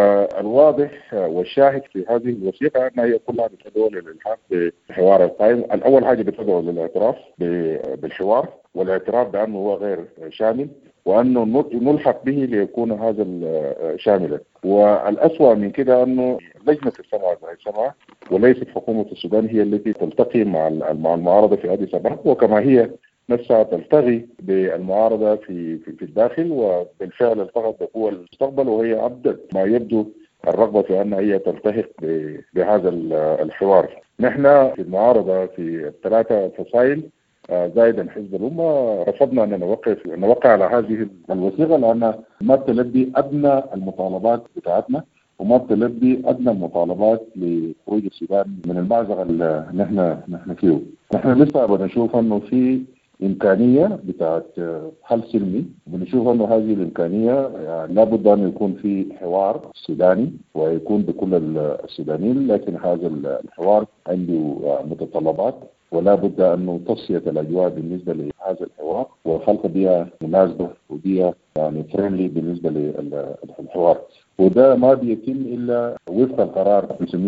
فالواضح والشاهد في هذه الوثيقة أنها هي كلها بتدعو للإلحاق بحوار القائم. الأول حاجة بتدعو للاعتراف بالحوار، والاعتراف بأنه هو غير شامل، وأنه نلحق به ليكون هذا شاملا. والأسوأ من كده أنه لجنة السمع وليست حكومة السودان هي التي تلتقي مع المعارضة في أديس أبابا، وكما هي نفسها تلتغي بالمعارضة في الداخل، وبالفعل التغت بقوة المستقبل، وهي أبدت ما يبدو الرغبة في أن هي تلتهق بهذا الحوار. نحن في المعارضة في 3 فصائل زائدا حزب الأمة رفضنا أن نوقع على هذه الوثيقة، لأن ما تلبي أدنى المطالبات بتاعتنا وما بتلبي أدنى المطالبات لخروج السودان من المأزق اللي نحن فيه. نحن لسه بنشوف أنه في إمكانية بتاعت حل سلمي، بنشوف أنه هذه الإمكانية يعني لابد أن يكون في حوار سوداني ويكون بكل السودانيين، لكن هذا الحوار عنده متطلبات ولا بد أنه تصفية الأجواء بالنسبة لهذا الحوار وخلق بيئة مناسبة وبيئة يعني فريندلي بالنسبة للحوار. وده ما بيتم إلا وفق القرار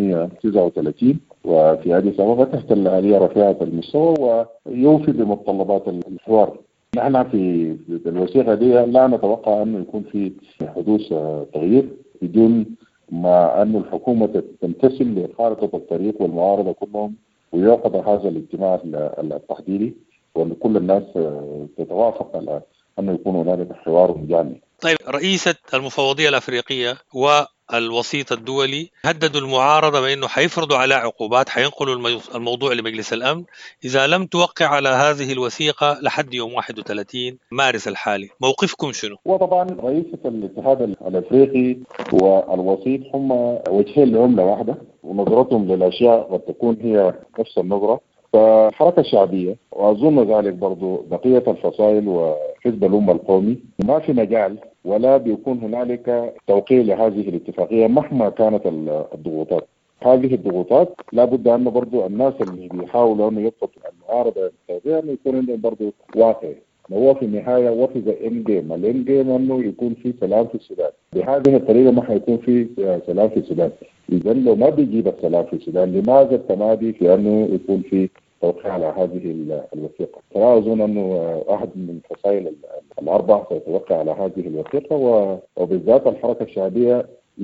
539 وفي أديس أبابا تحت الآلية رفيعة المستوى ويوفي بمتطلبات الحوار. نحن في الوثيقة دي لا نتوقع أنه يكون في حدوث تغيير بدون ما أن الحكومة تمتثل لخارطة الطريق والمعارضة كلهم، ويعقد هذا الاجتماع التحضيري وأن كل الناس تتوافق على أنه يكون هناك حوار مجاني.
طيب رئيسة المفوضية الأفريقية والوسيط الدولي هددوا المعارضة بأنه حيفرضوا على عقوبات، حينقلوا الموضوع لمجلس الأمن إذا لم توقع على هذه الوثيقة لحد يوم 31 مارس الحالي. موقفكم شنو؟
وطبعا رئيسة الاتحاد الأفريقي والوسيط هم وجهين لعملة واحدة، ونظرتهم للأشياء قد تكون هي نفس النظرة. فالحركة الشعبية وأظن ذلك برضو بقية الفصائل وحزب الأمة القومي ما في مجال ولا بيكون هنالك توقيع لهذه الاتفاقية مهما كانت الضغوطات. هذه الضغوطات لابد أن برضو الناس اللي بيحاولوا أن يضبطوا المعارضة أن يكون عندهم برضو واقع. هو في النهاية what is the end game؟ الend game أنه يكون في سلام في السودان. بهذه الطريقة ما حيكون في سلام في السودان. إذا لو ما بيجيب السلام في السودان لماذا التمادي في أنه يكون في توقيع على هذه الوثيقة؟ فلا أظن أنه أحد من الفصائل الأربع سيتوقع على هذه الوثيقة، وبالذات الحركة الشعبية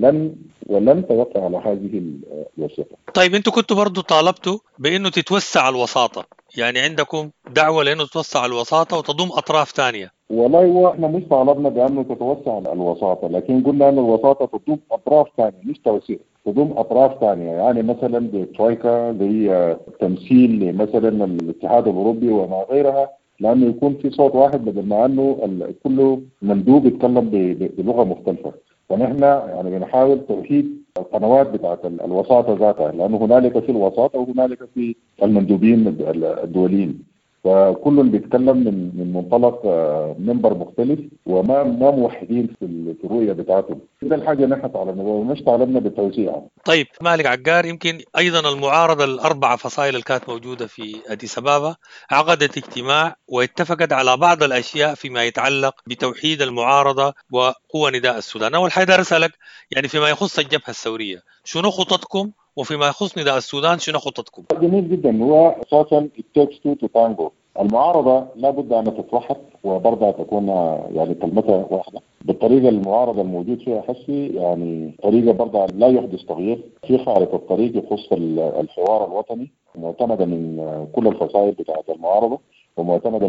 لن توقع على هذه الوثيقة.
طيب أنتوا كنتوا برضو طالبتوا بأنه تتوسع الوساطة، يعني عندكم دعوة لأنه تتوسع الوساطة وتضم أطراف ثانية.
والله هو احنا مش طالبنا بأنه تتوسع الوساطة، لكن قلنا أن الوساطة تضم أطراف ثانية مش توسيع، تضم أطراف ثانية، يعني مثلا بترويكا زي تمثيل مثلا الاتحاد الأوروبي وما غيرها، لأنه يكون في صوت واحد بدل ما أنه كل مندوب يتكلم بلغة مختلفة. ونحن يعني بنحاول توحيد القنوات بتاعت الوساطة ذاتها، لأنه هنالك في الوساطة وهنالك في المندوبين الدوليين. فكل بيتكلم من منطلق منبر مختلف وما موحدين في الرؤيه بتاعتهم. ده الحاجه نحن تعلمنا ومش تعلمنا بالتوسيع.
طيب مالك عقار، يمكن ايضا المعارضه الاربع فصائل اللي كانت موجوده في اديس أبابا عقدت اجتماع واتفقت على بعض الاشياء فيما يتعلق بتوحيد المعارضه وقوى نداء السودان. اول حاجه اسالك يعني فيما يخص الجبهه الثوريه شنو خططكم، وفيما يخص نداء السودان شنو خططكم؟
جميل جدا. هو اساسا it takes two to tango. المعارضه لابد ان تتوحد وبرضها تكون يعني كلمتها واحده. بالطريقه المعارضه الموجود فيها حسي يعني طريقه برضها لا يحدث تغيير في خارطه الطريق يخص الحوار الوطني، معتمده من كل الفصائل بتاعه المعارضه ومعتمده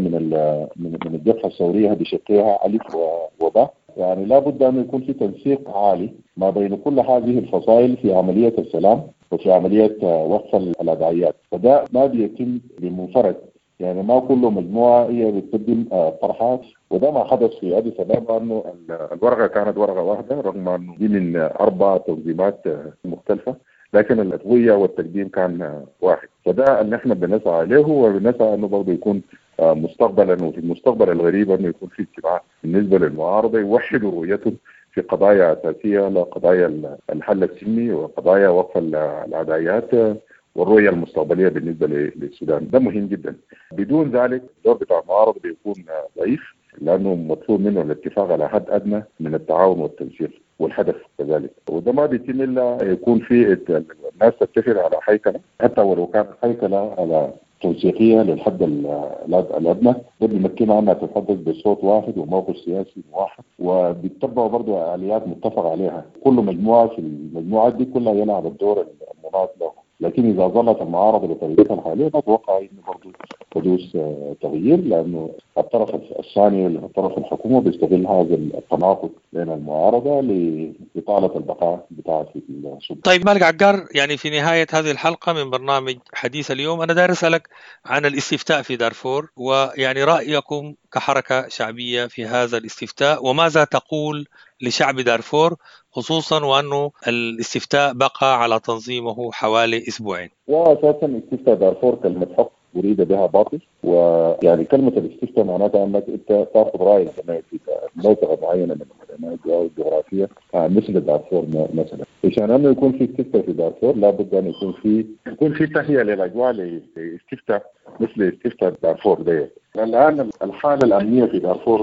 من الجبهه الثوريه بشقها الف وباء. يعني لابد ان يكون في تنسيق عالي ما بين كل هذه الفصائل في عمليه السلام وفي عمليه وقف الادعيات، فده ما بيتم بمنفرد. يعني ما كل مجموعه هي بتقدم طرحات، وده ما حدث في اديس أبابا انه الورقه كانت ورقه واحده رغم انه دي من 4 تنظيمات مختلفه، لكن الأدوية والتقديم كان واحد. فده اللي احنا بنسعى عليه، وبنسعى انه برضه يكون مستقبلا وفي المستقبل الغريب انه يكون في اجتماع بالنسبه للمعارضه يوحدوا رؤيتهم في قضايا اساسيه، لا قضايا الحل السلمي وقضايا وقف العدايات والرؤيه المستقبليه بالنسبه للسودان. ده مهم جدا. بدون ذلك الدور بتاع المعارضه بيكون ضعيف، لانه مطلوب منه الاتفاق على حد ادنى من التعاون والتنسيق والهدف كذلك، وده ما بيتم الا يكون في الناس تتفق على هيكله، حتى ولو كانت هيكله على توثيقيه للحد الادنى، ده بيمكنها انها تتحدث بصوت واحد وموقف سياسي واحد، وبيتبعوا برضه اليات متفق عليها. كل مجموعه في المجموعات دي كلها يلعب الدور المناط له. لكن إذا ظلت المعارضة بطريقتها الحالية أتوقع أنه برضو حدوث تغيير، لأنه الطرف الثاني الطرف الحكومة بيستغل هذا التناقض بين المعارضة لإطالة البقاء بتاعه في السلطة.
طيب مالك عقار، يعني في نهاية هذه الحلقة من برنامج حديث اليوم أنا داير أسألك عن الاستفتاء في دارفور، ويعني رأيكم كحركة شعبية في هذا الاستفتاء، وماذا تقول لشعب دارفور خصوصا وأنه الاستفتاء بقى على تنظيمه حوالي أسبوعين؟
وأساسا استفتاء دارفور كلمة حق أريد بها باطل، ويعني كلمة الاستفتاء معناتها أنك أنت تأخذ رأي في منطقة معينة من المناطق الجغرافية مثل دارفور مثلا. عشان أنه يكون في استفتاء في دارفور لابد أن يكون في تهيئة للأجواء لاستفتاء مثل استفتاء دارفور ده. الآن الحالة الأمنية في دارفور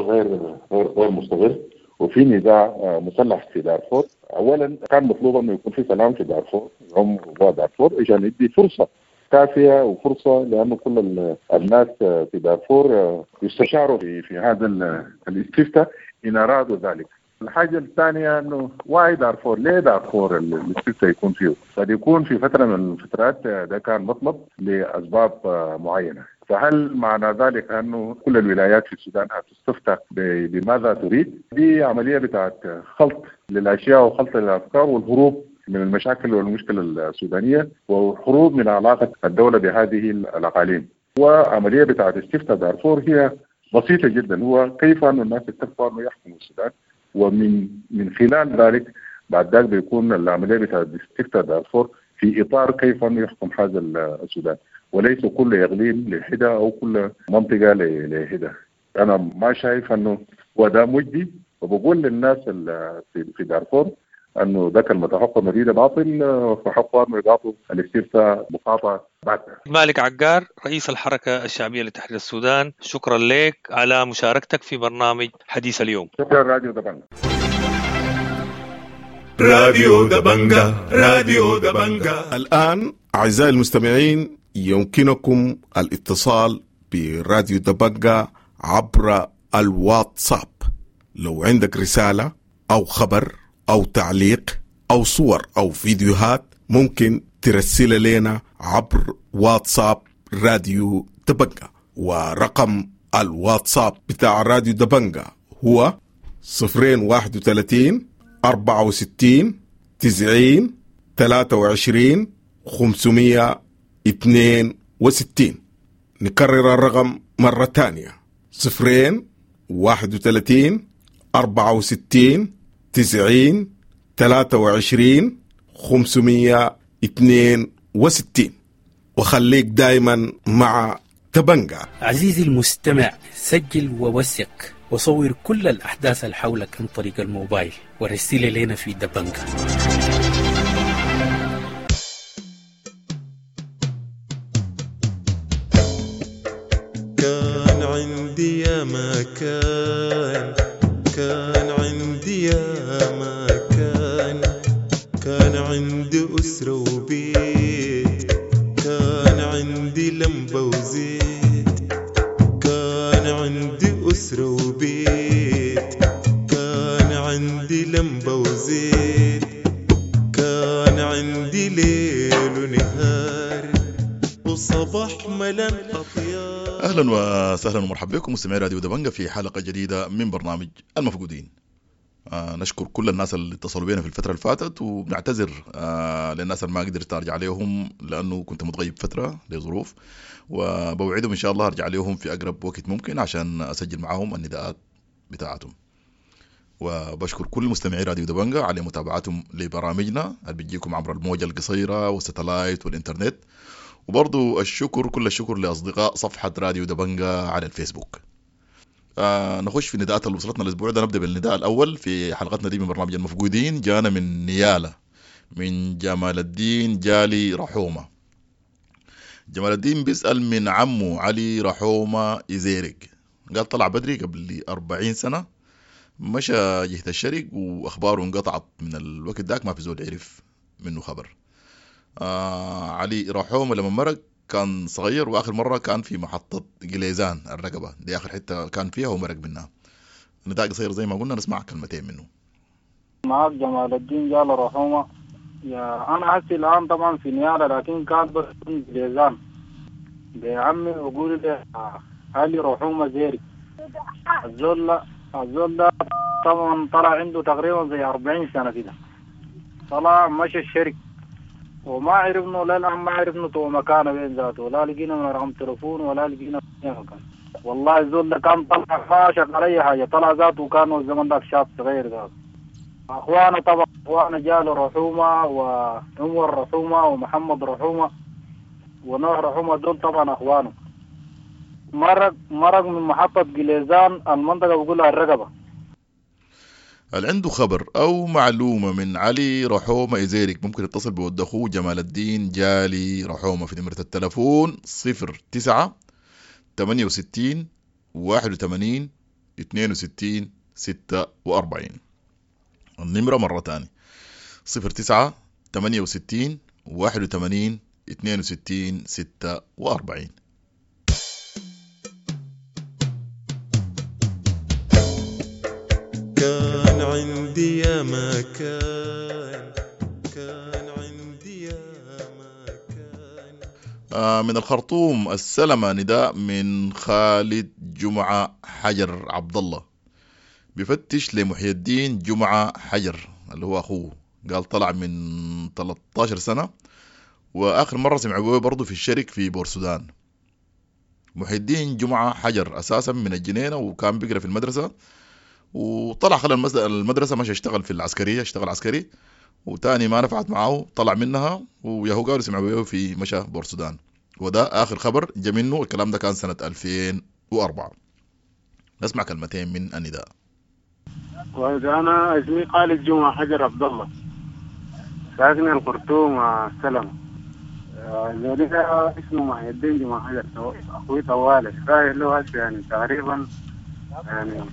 غير مستقر، وفي نزاع مسلح في دارفور. اولا كان مطلوب انه يكون في سلام في دارفور هم دارفور عشان يدي فرصه كافيه وفرصه لانه كل الناس في دارفور يستشاروا في هذا الاستفتاء ان ارادوا ذلك. الحاجه الثانيه انه واعي دارفور، ليه دارفور الاستفتاء يكون فيه؟ قد يكون في فتره من الفترات ده كان مطلب لاسباب معينه، فهل معنى ذلك أنه كل الولايات في السودان هتستفتى بماذا تريد؟ دي عملية بتاعت خلط للأشياء وخلط للأفكار والهروب من المشاكل والمشكلة السودانية وهروب من علاقة الدولة بهذه الأقاليم. وعملية بتاعت استفتاء دارفور هي بسيطة جدا، هو كيف أن الناس اتفقوا أنه يحكموا السودان، ومن خلال ذلك بعد ذلك بيكون العملية بتاعت استفتاء دارفور في إطار كيف أنه يحكم هذا السودان، وليس كل إقليم لحدة أو كل منطقة لحدة. أنا ما شايف أنه وده مجدي، وبقول للناس في دارفور أنه ذاك المتحقق نريد باطل، فحقا أنه يعطوا الاستفتاء مقاطعة بعدها.
مالك عقار رئيس الحركة الشعبية لتحرير السودان، شكرا لك على مشاركتك في برنامج حديث اليوم.
شكرا راديو دبنجا.
راديو دبنجا، راديو دبنجا.
الآن أعزائي المستمعين يمكنكم الاتصال براديو دبنجا عبر الواتساب. لو عندك رسالة أو خبر أو تعليق أو صور أو فيديوهات ممكن ترسل لنا عبر واتساب راديو دبنجا، ورقم الواتساب بتاع راديو دبنجا هو 031 64 90 23 562. نكرر الرقم مرة تانية 031 64 90 23 562. وخليك دايما مع تبنجا.
عزيزي المستمع، سجل ووثق وصور كل الأحداث اللي حولك عن طريق الموبايل ورسلها لنا في دبنجا.
كان عندي يا مكان، كان عندي يا مكان، كان عندي أسرة وبيت، كان عندي لمبة وزيت، كان عندي أسرة وبيت، كان عندي لمبة وزيت، كان عندي ليل ونهار وصباح ملان أطيار.
أهلا وسهلا ومرحبا بكم مستمعي راديو دبنجا في حلقة جديدة من برنامج المفقودين. نشكر كل الناس اللي اتصلوا بينا في الفترة اللي فاتت، وبنعتذر للناس اللي ما قدرت أرجع عليهم لأنه كنت متغيب فترة لظروف، وبوعدهم إن شاء الله أرجع عليهم في أقرب وقت ممكن عشان أسجل معهم النداءات بتاعتهم. وبشكر كل مستمعي راديو دبنجا على متابعتهم لبرامجنا اللي بتجيكم عبر الموجة القصيرة والستلايت والإنترنت، وبرضو كل الشكر لأصدقاء صفحة راديو دبنجا على الفيسبوك. نخش في النداءات اللي وصلتنا الأسبوع ده. نبدأ بالنداء الأول في حلقتنا دي من برنامج المفقودين. جانا من نيالة من جمال الدين جالي رحومة. جمال الدين بيسأل من عمه علي رحومة إزيرق، قال طلع بدري قبل 40 سنة، مشى جهة الشرق وأخباره انقطعت من الوقت داك، ما في زول عرف منه خبر. علي رحومة لما مرق كان صغير، وآخر مرة كان في محطة جليزان الرقبة، دي آخر حتة كان فيها ومرق منها. نداء قصير زي ما قلنا، نسمع كلمتين منه.
معك جمال الدين جال رحومة. يا أنا هسي الآن طبعا في نيالة، لكن كان بس جليزان بعمي وقول لي علي رحومة زيري. الزول ده طبعا طلع عنده تقريبا زي 40 سنة كده، طلع مشى الشرق وما عرفنا للآن، ما عرفنا تو مكانه بين ذاته، ولا لقينا من رقم تلفون ولا لقينا من مكان. والله الزول ده كان طلع ما شغل أي حاجة، طلع ذاته كان الزمن ذاك شاب صغير ذاته. أخوانا طبعا أخوانا جالوا رحومة وعمر رحومة ومحمد رحومة ونوح رحومة، دول طبعا أخوانه. مرق من محطة جليزان المنطقة بقولها الرقبة.
اللي عنده خبر أو معلومة من علي رحومة إزيرق ممكن يتصل بود أخوه جمال الدين جالي رحومة في نمرة التلفون 09 68 81 62 46. النمرة مرة تاني 09 68 81 62 46.
كان عندي يا مكان، كان عندي يا مكان.
من الخرطوم السلمة نداء من خالد جمعة حجر عبد الله، بيفتش لمحي الدين جمعة حجر اللي هو أخوه، قال طلع من 13 سنة، وآخر مرة سمعوا برضو في الشرق في بورسودان. محي الدين جمعة حجر أساسا من الجنينة، وكان بيقرأ في المدرسة، وطلع خلال المدرسة مشى اشتغل في العسكرية، اشتغل عسكري، وتاني ما نفعت معه طلع منها، وياهو قالوا سمعوا في مشى بورسودان. وده آخر خبر جا منه، الكلام ده كان سنة 2004. نسمع كلمتين من النداء.
وإذا أنا اسمي خالد جمعة حجر عبد الله، ساكن الخرطوم السلام. ذلك اسمه محي الدين جمعة حجر، أخوي طوالي رايح له هسه يعني تقريبا يعني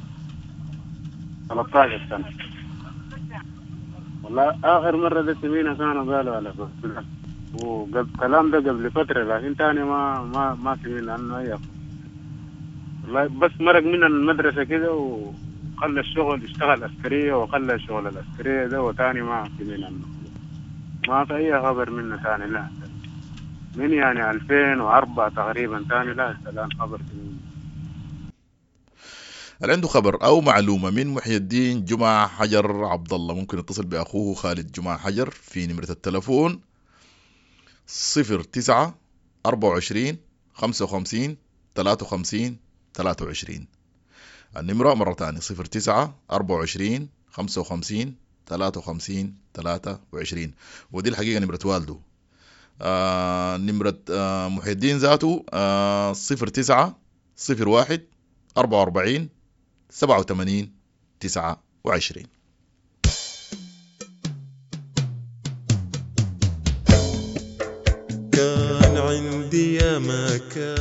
13 سنة. والله آخر مرة ده سمينا كانوا قالوا على بورسودان، وقبل كلام ده قبل فترة، لكن تاني ما سمينا عنه أي أخو. والله بس مرق من المدرسة كده وخلى الشغل، اشتغل عسكرية وخلى الشغل العسكرية ده، وتاني ما سمينا عنه، ما في أي خبر منه تاني. لا من يعني 2004 تقريبا تاني لا الآن خبر منه.
اللي عنده خبر أو معلومة من محي الدين جمعة حجر عبد الله ممكن يتصل بأخوه خالد جمعة حجر في نمرة التلفون 09 24 55 53 23. النمرة مرة تانية 09 24 55 53 23. ودي الحقيقة نمرة والده. نمرة محي الدين ذاته 0901 44 87 29.
كان عندي يا ما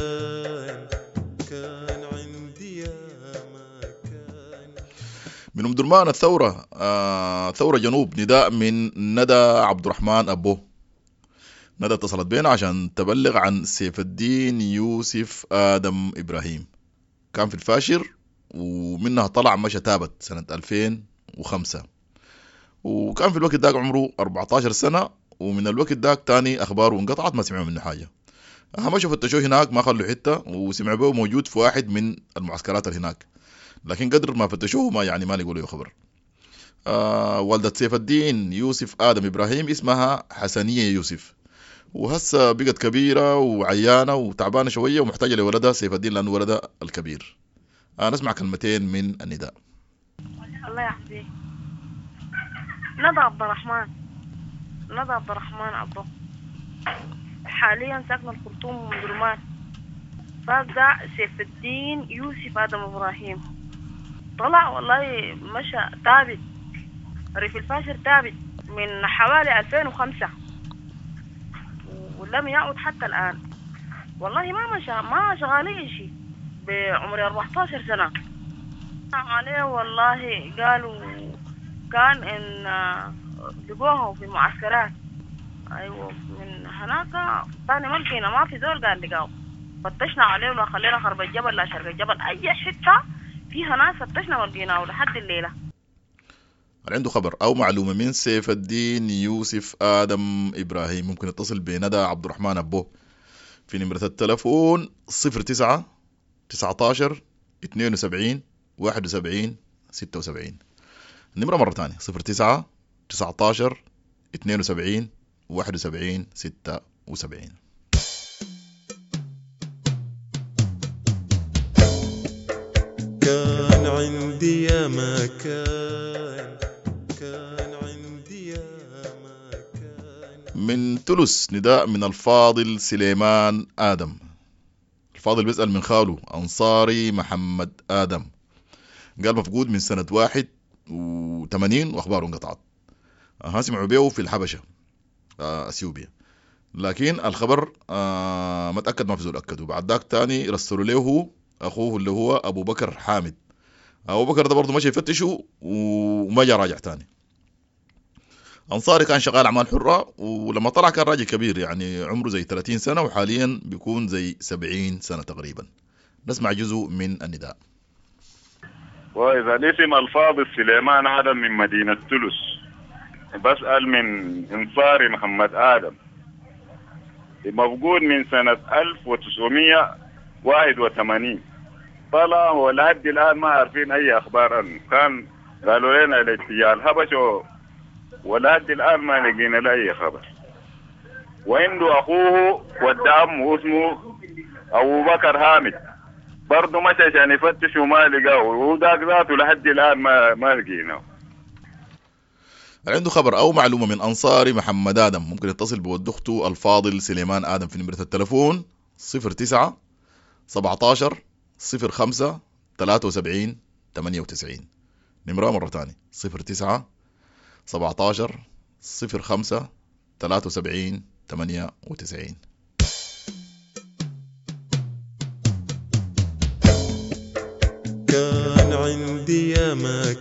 كان عندي يا ما كان.
من أم درمان الثورة ثورة جنوب، نداء من ندى عبد الرحمن أبو. ندى اتصلت بينا عشان تبلغ عن سيف الدين يوسف آدم إبراهيم، كان في الفاشر ومنها طلع مشى تابت سنة 2005، وكان في الوقت داك عمره 14 سنة، ومن الوقت داك تاني أخباره انقطعت، ما سمعوا منه حاجة. مشوا فتشوه هناك ما خلوا حتة، وسمعوا به موجود في واحد من المعسكرات اللي هناك، لكن قدر ما فتشوه ما لقوا له خبر. والدة سيف الدين يوسف آدم إبراهيم اسمها حسنية يوسف، وهسه بقت كبيرة وعيانة وتعبانة شوية ومحتاجة لولدها سيف الدين لأنه ولدها الكبير. نسمع كلمتين من النداء.
الله يحفظك. ندى عبد الرحمن أبو، حاليا ساكنة الخرطوم وأم درمان. فاقع سيف الدين يوسف آدم إبراهيم، طلع والله مشى تابت ريف الفاشر تابت من حوالي 2005 ولم يعود حتى الآن. والله ما شغالي شيء بعمر 14 سنة عليه. والله قالوا كان إن لقوه في المعسكرات. أيوة من هناك ثاني ما لقينا، ما في زول قال لقاه. فتشنا عليه ولا خلينا خرب الجبل لا شرق الجبل، أي حتة فيها ناس فتشنا ولقيناه لحد الليلة.
عنده خبر أو معلومة من سيف الدين يوسف آدم إبراهيم ممكن يتصل بندى عبد الرحمن أبو في نمرة التلفون 09 19 72 71 76. النمرة مرة ثانية 09 19 72 71 76.
كان عندي يا ما كان عندي يا ما كان.
من تلس نداء من الفاضل سليمان آدم. الفاضل بيسأل من خاله أنصاري محمد آدم، قال مفقود من سنة 81 وأخباره انقطعت. سمعوا بيه في الحبشة أثيوبيا، لكن الخبر ما تأكد، ما في زول أكد. وبعد ذاك تاني رسلوا له أخوه اللي هو أبو بكر حامد. أبو بكر ده برضه مشي يفتشوا وما جاء راجع تاني. أنصاري كان شغال أعمال حرة، ولما طلع كان راجل كبير، يعني عمره زي 30 سنة وحاليا بيكون زي 70 سنة تقريبا. نسمع جزء من النداء.
وإذا الاسم الفاضل سليمان آدم من مدينة تلس، بسأل من أنصاري محمد آدم، مفقود من سنة 1981. طلع ولحد الآن ما عارفين أي أخبار عنه. كان قالوا لنا الاتجاه الحبشة ولحد الآن ما لقينا له أي خبر. وعنده أخوه والدعم اسمه أبو بكر حامد، برضه مشى عشان يفتش وما لقاه، وذاك ذاته لحد الآن ما لقيناه.
عنده خبر أو معلومة من أنصاري محمد آدم ممكن يتصل بود أخته الفاضل سليمان آدم في نمرة التلفون 09 17 05 73 98. نمرة مرة تانية 09 17 05 73 98.
كان عندي يا ما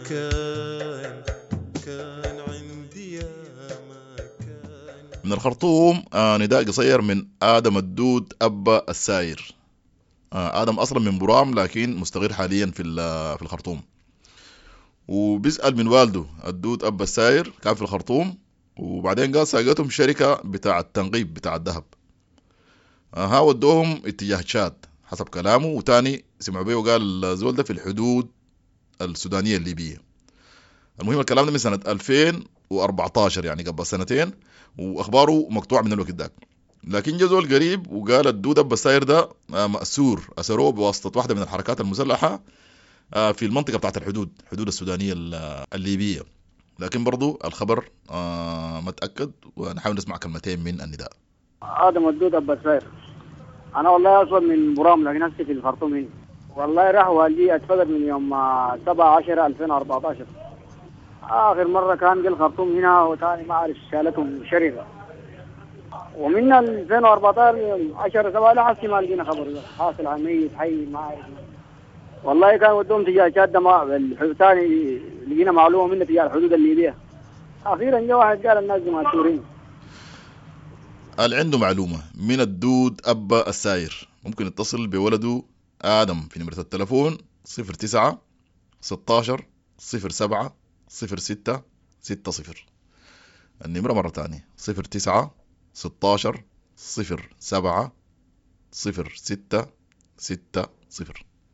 كان عندي يا ما كان.
من الخرطوم نداء قصير من آدم الدود أبا الساير. آدم أصلا من برام لكن مستقر حاليا في الخرطوم، وبيسأل من والده الدود أبا الساير كان في الخرطوم، وبعدين قال ساقتهم شركة بتاع التنقيب بتاع الذهب. ودوهم اتجاه تشاد حسب كلامه، وتاني سمعوا بيه وقال الزول ده في الحدود السودانية الليبية. المهم الكلام ده من سنة 2014 يعني قبل سنتين، وأخباره مقطوع من الوقت داك. لكن جزول قريب وقال الدود أبا الساير ده مأسور أسروه بواسطة واحدة من الحركات المسلحة في المنطقة بتاعت الحدود السودانية الليبية. لكن برضو الخبر ما تأكد، ونحاول نسمع كلمتين من النداء.
آدم الدود البسير. أنا والله أصلا من برام لكن نفسي في الخرطوم هنا. والله راح والدي أتفقد من يوم 7/10/2014. آخر مرة كان في الخرطوم هنا وثاني ما أعرف شالتهم شرقة. ومن 2014 يوم 10/7 لحد ما لقينا خبر حاصل عن ميت حي ما أعرف. والله كان ودهم تجاه شاد ما ثاني لقينا معلومة منه تجاه الحدود الليبية. أخيرا جاء واحد قال الناس دي مأسورين.
قال عنده معلومة من الدود أبا الساير، ممكن يتصل بولده آدم في نمرة التلفون 09 16 07 06 60. النمرة مرة تانية 09 16 07 06 60.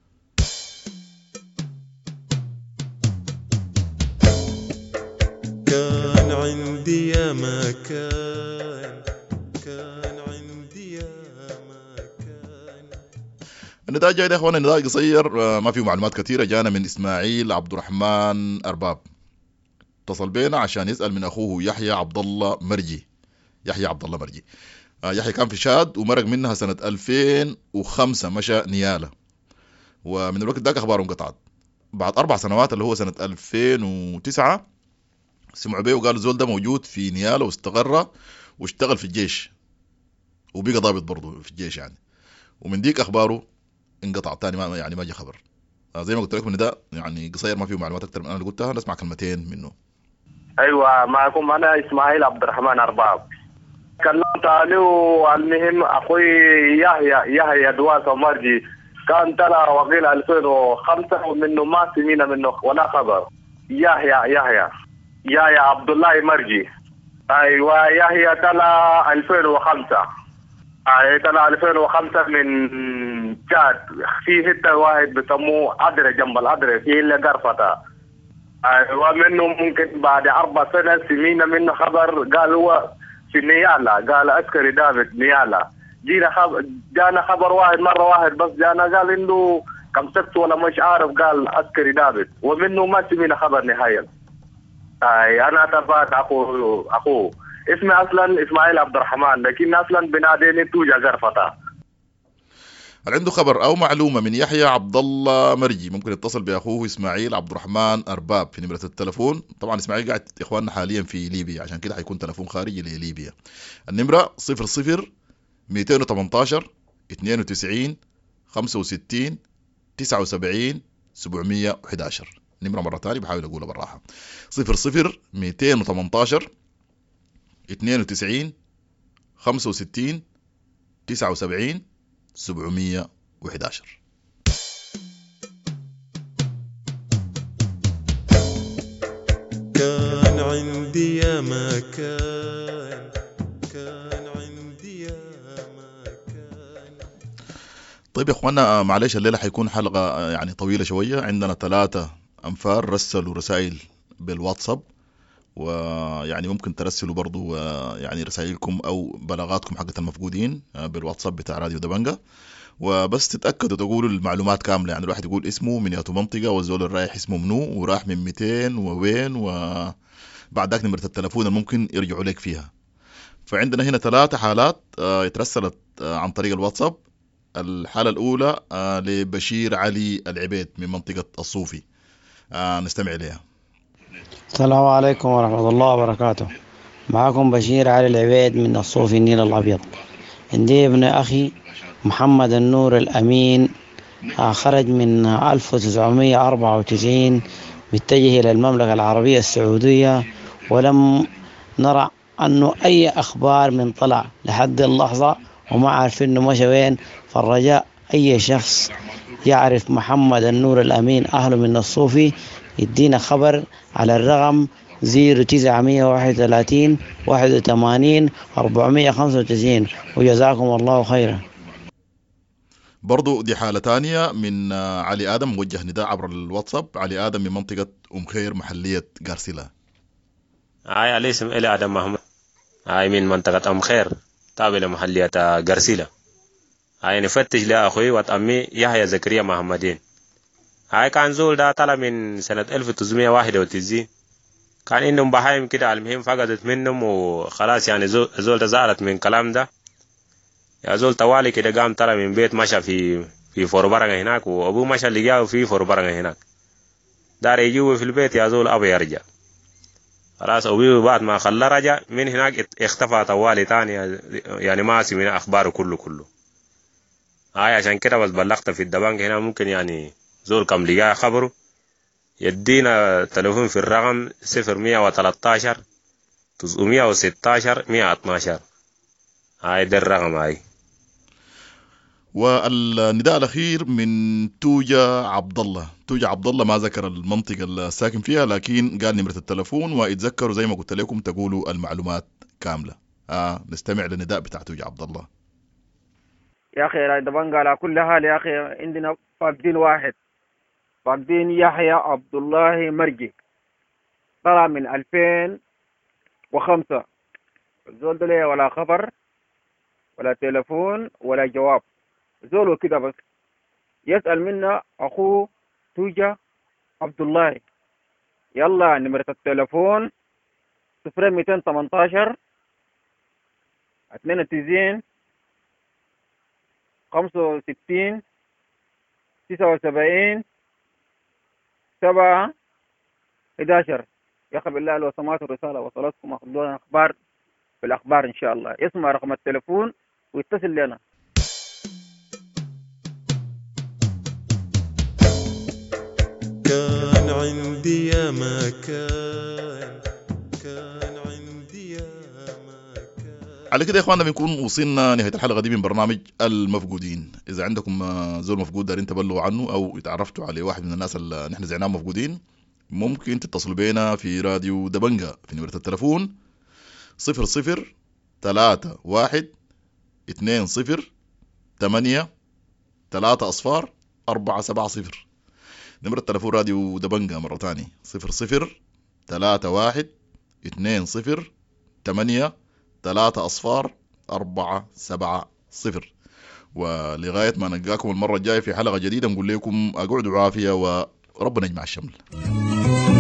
كان عندي يا ما كان عندي يا ما كان.
النداء جاي يا اخوانا، نداء قصير ما فيه معلومات كثيرة، جانا من إسماعيل عبد الرحمن أرباب، اتصل بينا عشان يسأل من أخوه يحيى عبد الله مرجي. يحيى عبد الله مرجي يحيى كان في شاد ومرق منها سنة 2005، مشى نيالة، ومن الوقت ذاك أخباره انقطعت. بعد 4 سنوات اللي هو سنة 2009 سمعوا بيه وقالوا زول ده موجود في نيالة واستقر واشتغل في الجيش وبقى ضابط برضه في الجيش يعني، ومن ديك أخباره انقطع تاني، ما جاء خبر. زي ما قلت لكم ده يعني قصير ما فيه معلومات أكتر من أنا اللي قلتها، نسمع كلمتين منه.
أيوة معكم أنا إسماعيل عبد الرحمن أرباب. كلمت عليه المهم أخوي يحيى دواسة مرجي كان ترى وقيل 2005 ومنه ما سمينا منه ولا خبر. يحيى عبد الله مرجي. أيوة يحيى تلا 2005. تلا 2005 من جاد في حتة واحد بسموه أدري جنب الأدري في اللي قرفته. أيوة منه ممكن بعد 4 سنة سمينا منه خبر قال هو في نيالة، قال عسكري دافد نيالة. جانا خبر واحد مرة واحد بس جانا قال إنه كم سبت ولا مش عارف، قال عسكري دافد ومنه ما سمينا خبر نهائيا. أنا تبعت أخوه اسمي أصلا إسماعيل عبد الرحمن لكن أصلا بناديني توجا غرفتا.
هل عنده خبر أو معلومة من يحيى عبد الله مرجي ممكن يتصل بأخوه إسماعيل عبد الرحمن أرباب في نمرة التلفون. طبعا إسماعيل قاعد إخواننا حاليا في ليبيا عشان كده حيكون تلفون خارجي لليبيا. النمرة 00 218 92 65 79 711. نمرة مرة تانية بحاول أقولها بالراحة 00 218 92 65 79 711.
كان عندي يا ما كان عندي يا ما كان.
طيب يا اخوانا معلش الليلة حيكون حلقة يعني طويلة شوية. عندنا 3 أنفار رسلوا رسائل بالواتساب، ويعني ممكن ترسلوا برضو يعني رسائلكم أو بلاغاتكم حقت المفقودين بالواتساب بتاع راديو دبنجة، وبس تتأكدوا تقولوا المعلومات كاملة. يعني الواحد يقول اسمه من ياتو منطقة والزول الرايح اسمه منو وراح من 200 ووين، وبعد ذاك نمرة التلفون ممكن يرجعوا لك فيها. فعندنا هنا 3 حالات اترسلت عن طريق الواتساب. الحالة الأولى لبشير علي العبيد من منطقة الصوفي، نستمع إليها.
السلام عليكم ورحمة الله وبركاته. معكم بشير علي العبيد من الصوفي النيل الأبيض. عندي ابن أخي محمد النور الأمين خرج من 1994 متجه إلى المملكة العربية السعودية، ولم نرى أنه أي أخبار من طلع لحد اللحظة وما عارف أنه مشى وين. فالرجاء أي شخص يعرف محمد النور الأمين أهله من الصوفي يدينا خبر على الرقم 0931 81 495 وجزاكم الله خيرا.
برضو دي حالة تانية من علي آدم موجه نداء عبر الواتساب. علي آدم من منطقة أم خير محلية غارسيلا.
علي اسم إلي آدم محمد من منطقة أم خير تابع لمحلية غارسيلا. نفتش لأخوي وأمي يحيى زكريا محمدين. كان زول ده طلع من سنة 1991. كان عندهم بهايم كده، المهم فقدت منهم وخلاص. يعني زول ده زعلت من كلام ده يا زول طوالي كده قام طلع من بيت مشى في فوربرنة هناك، وأبوه مشى لقاه في فوربرنة هناك، دار يجيبه في البيت يا زول أبو يرجع. خلاص أبوه بعد ما خلى رجع من هناك اختفى طوالي تاني، يعني ما سمعنا أخباره كله. عشان كده بس بلغت في الدبنج هنا، ممكن يعني زول كم لقاه خبره يدينا تليفون في الرقم 0113 916 112. ده الرقم هاي.
والنداء الأخير من توجا عبد الله ما ذكر المنطقة اللي ساكن فيها، لكن قال نمرة التلفون، ويتذكروا زي ما قلت لكم تقولوا المعلومات كاملة. نستمع للنداء بتاع توجا عبد الله.
يا أخي راي دبنجا على كل حال يا أخي عندنا فاقدين واحد، فاقدين يحيى عبد الله مرجي، طلع من 2005. الزول ده ليه ولا خبر ولا تلفون ولا جواب، زول كده بس يسأل منا أخوه توجا عبد الله. يلا نمرة التلفون 0218 92 65 79 7 11. يا أخي بالله لو سمعت الرسالة وصلتكم أخذونا أخبار في الأخبار إن شاء الله، يسمع رقم التلفون ويتصل لنا.
كان عندي يا ما كان عندي يا ما كان.
على كده يا اخواننا بنكون وصلنا نهاية الحلقة دي من برنامج المفقودين. إذا عندكم زول مفقود دارين تبلغوا عنه أو اتعرفتوا على واحد من الناس اللي نحن زعناهم مفقودين، ممكن تتصلوا بينا في راديو دبنجا في نمرة التلفون 0031 20 8 3 470. نمرة التلفون راديو دبنجا مرة تانية 0031 20 8 3 470. ولغاية ما نلقاكم المرة الجاية في حلقة جديدة نقول لكم أقعدوا عافية وربنا يجمع الشمل.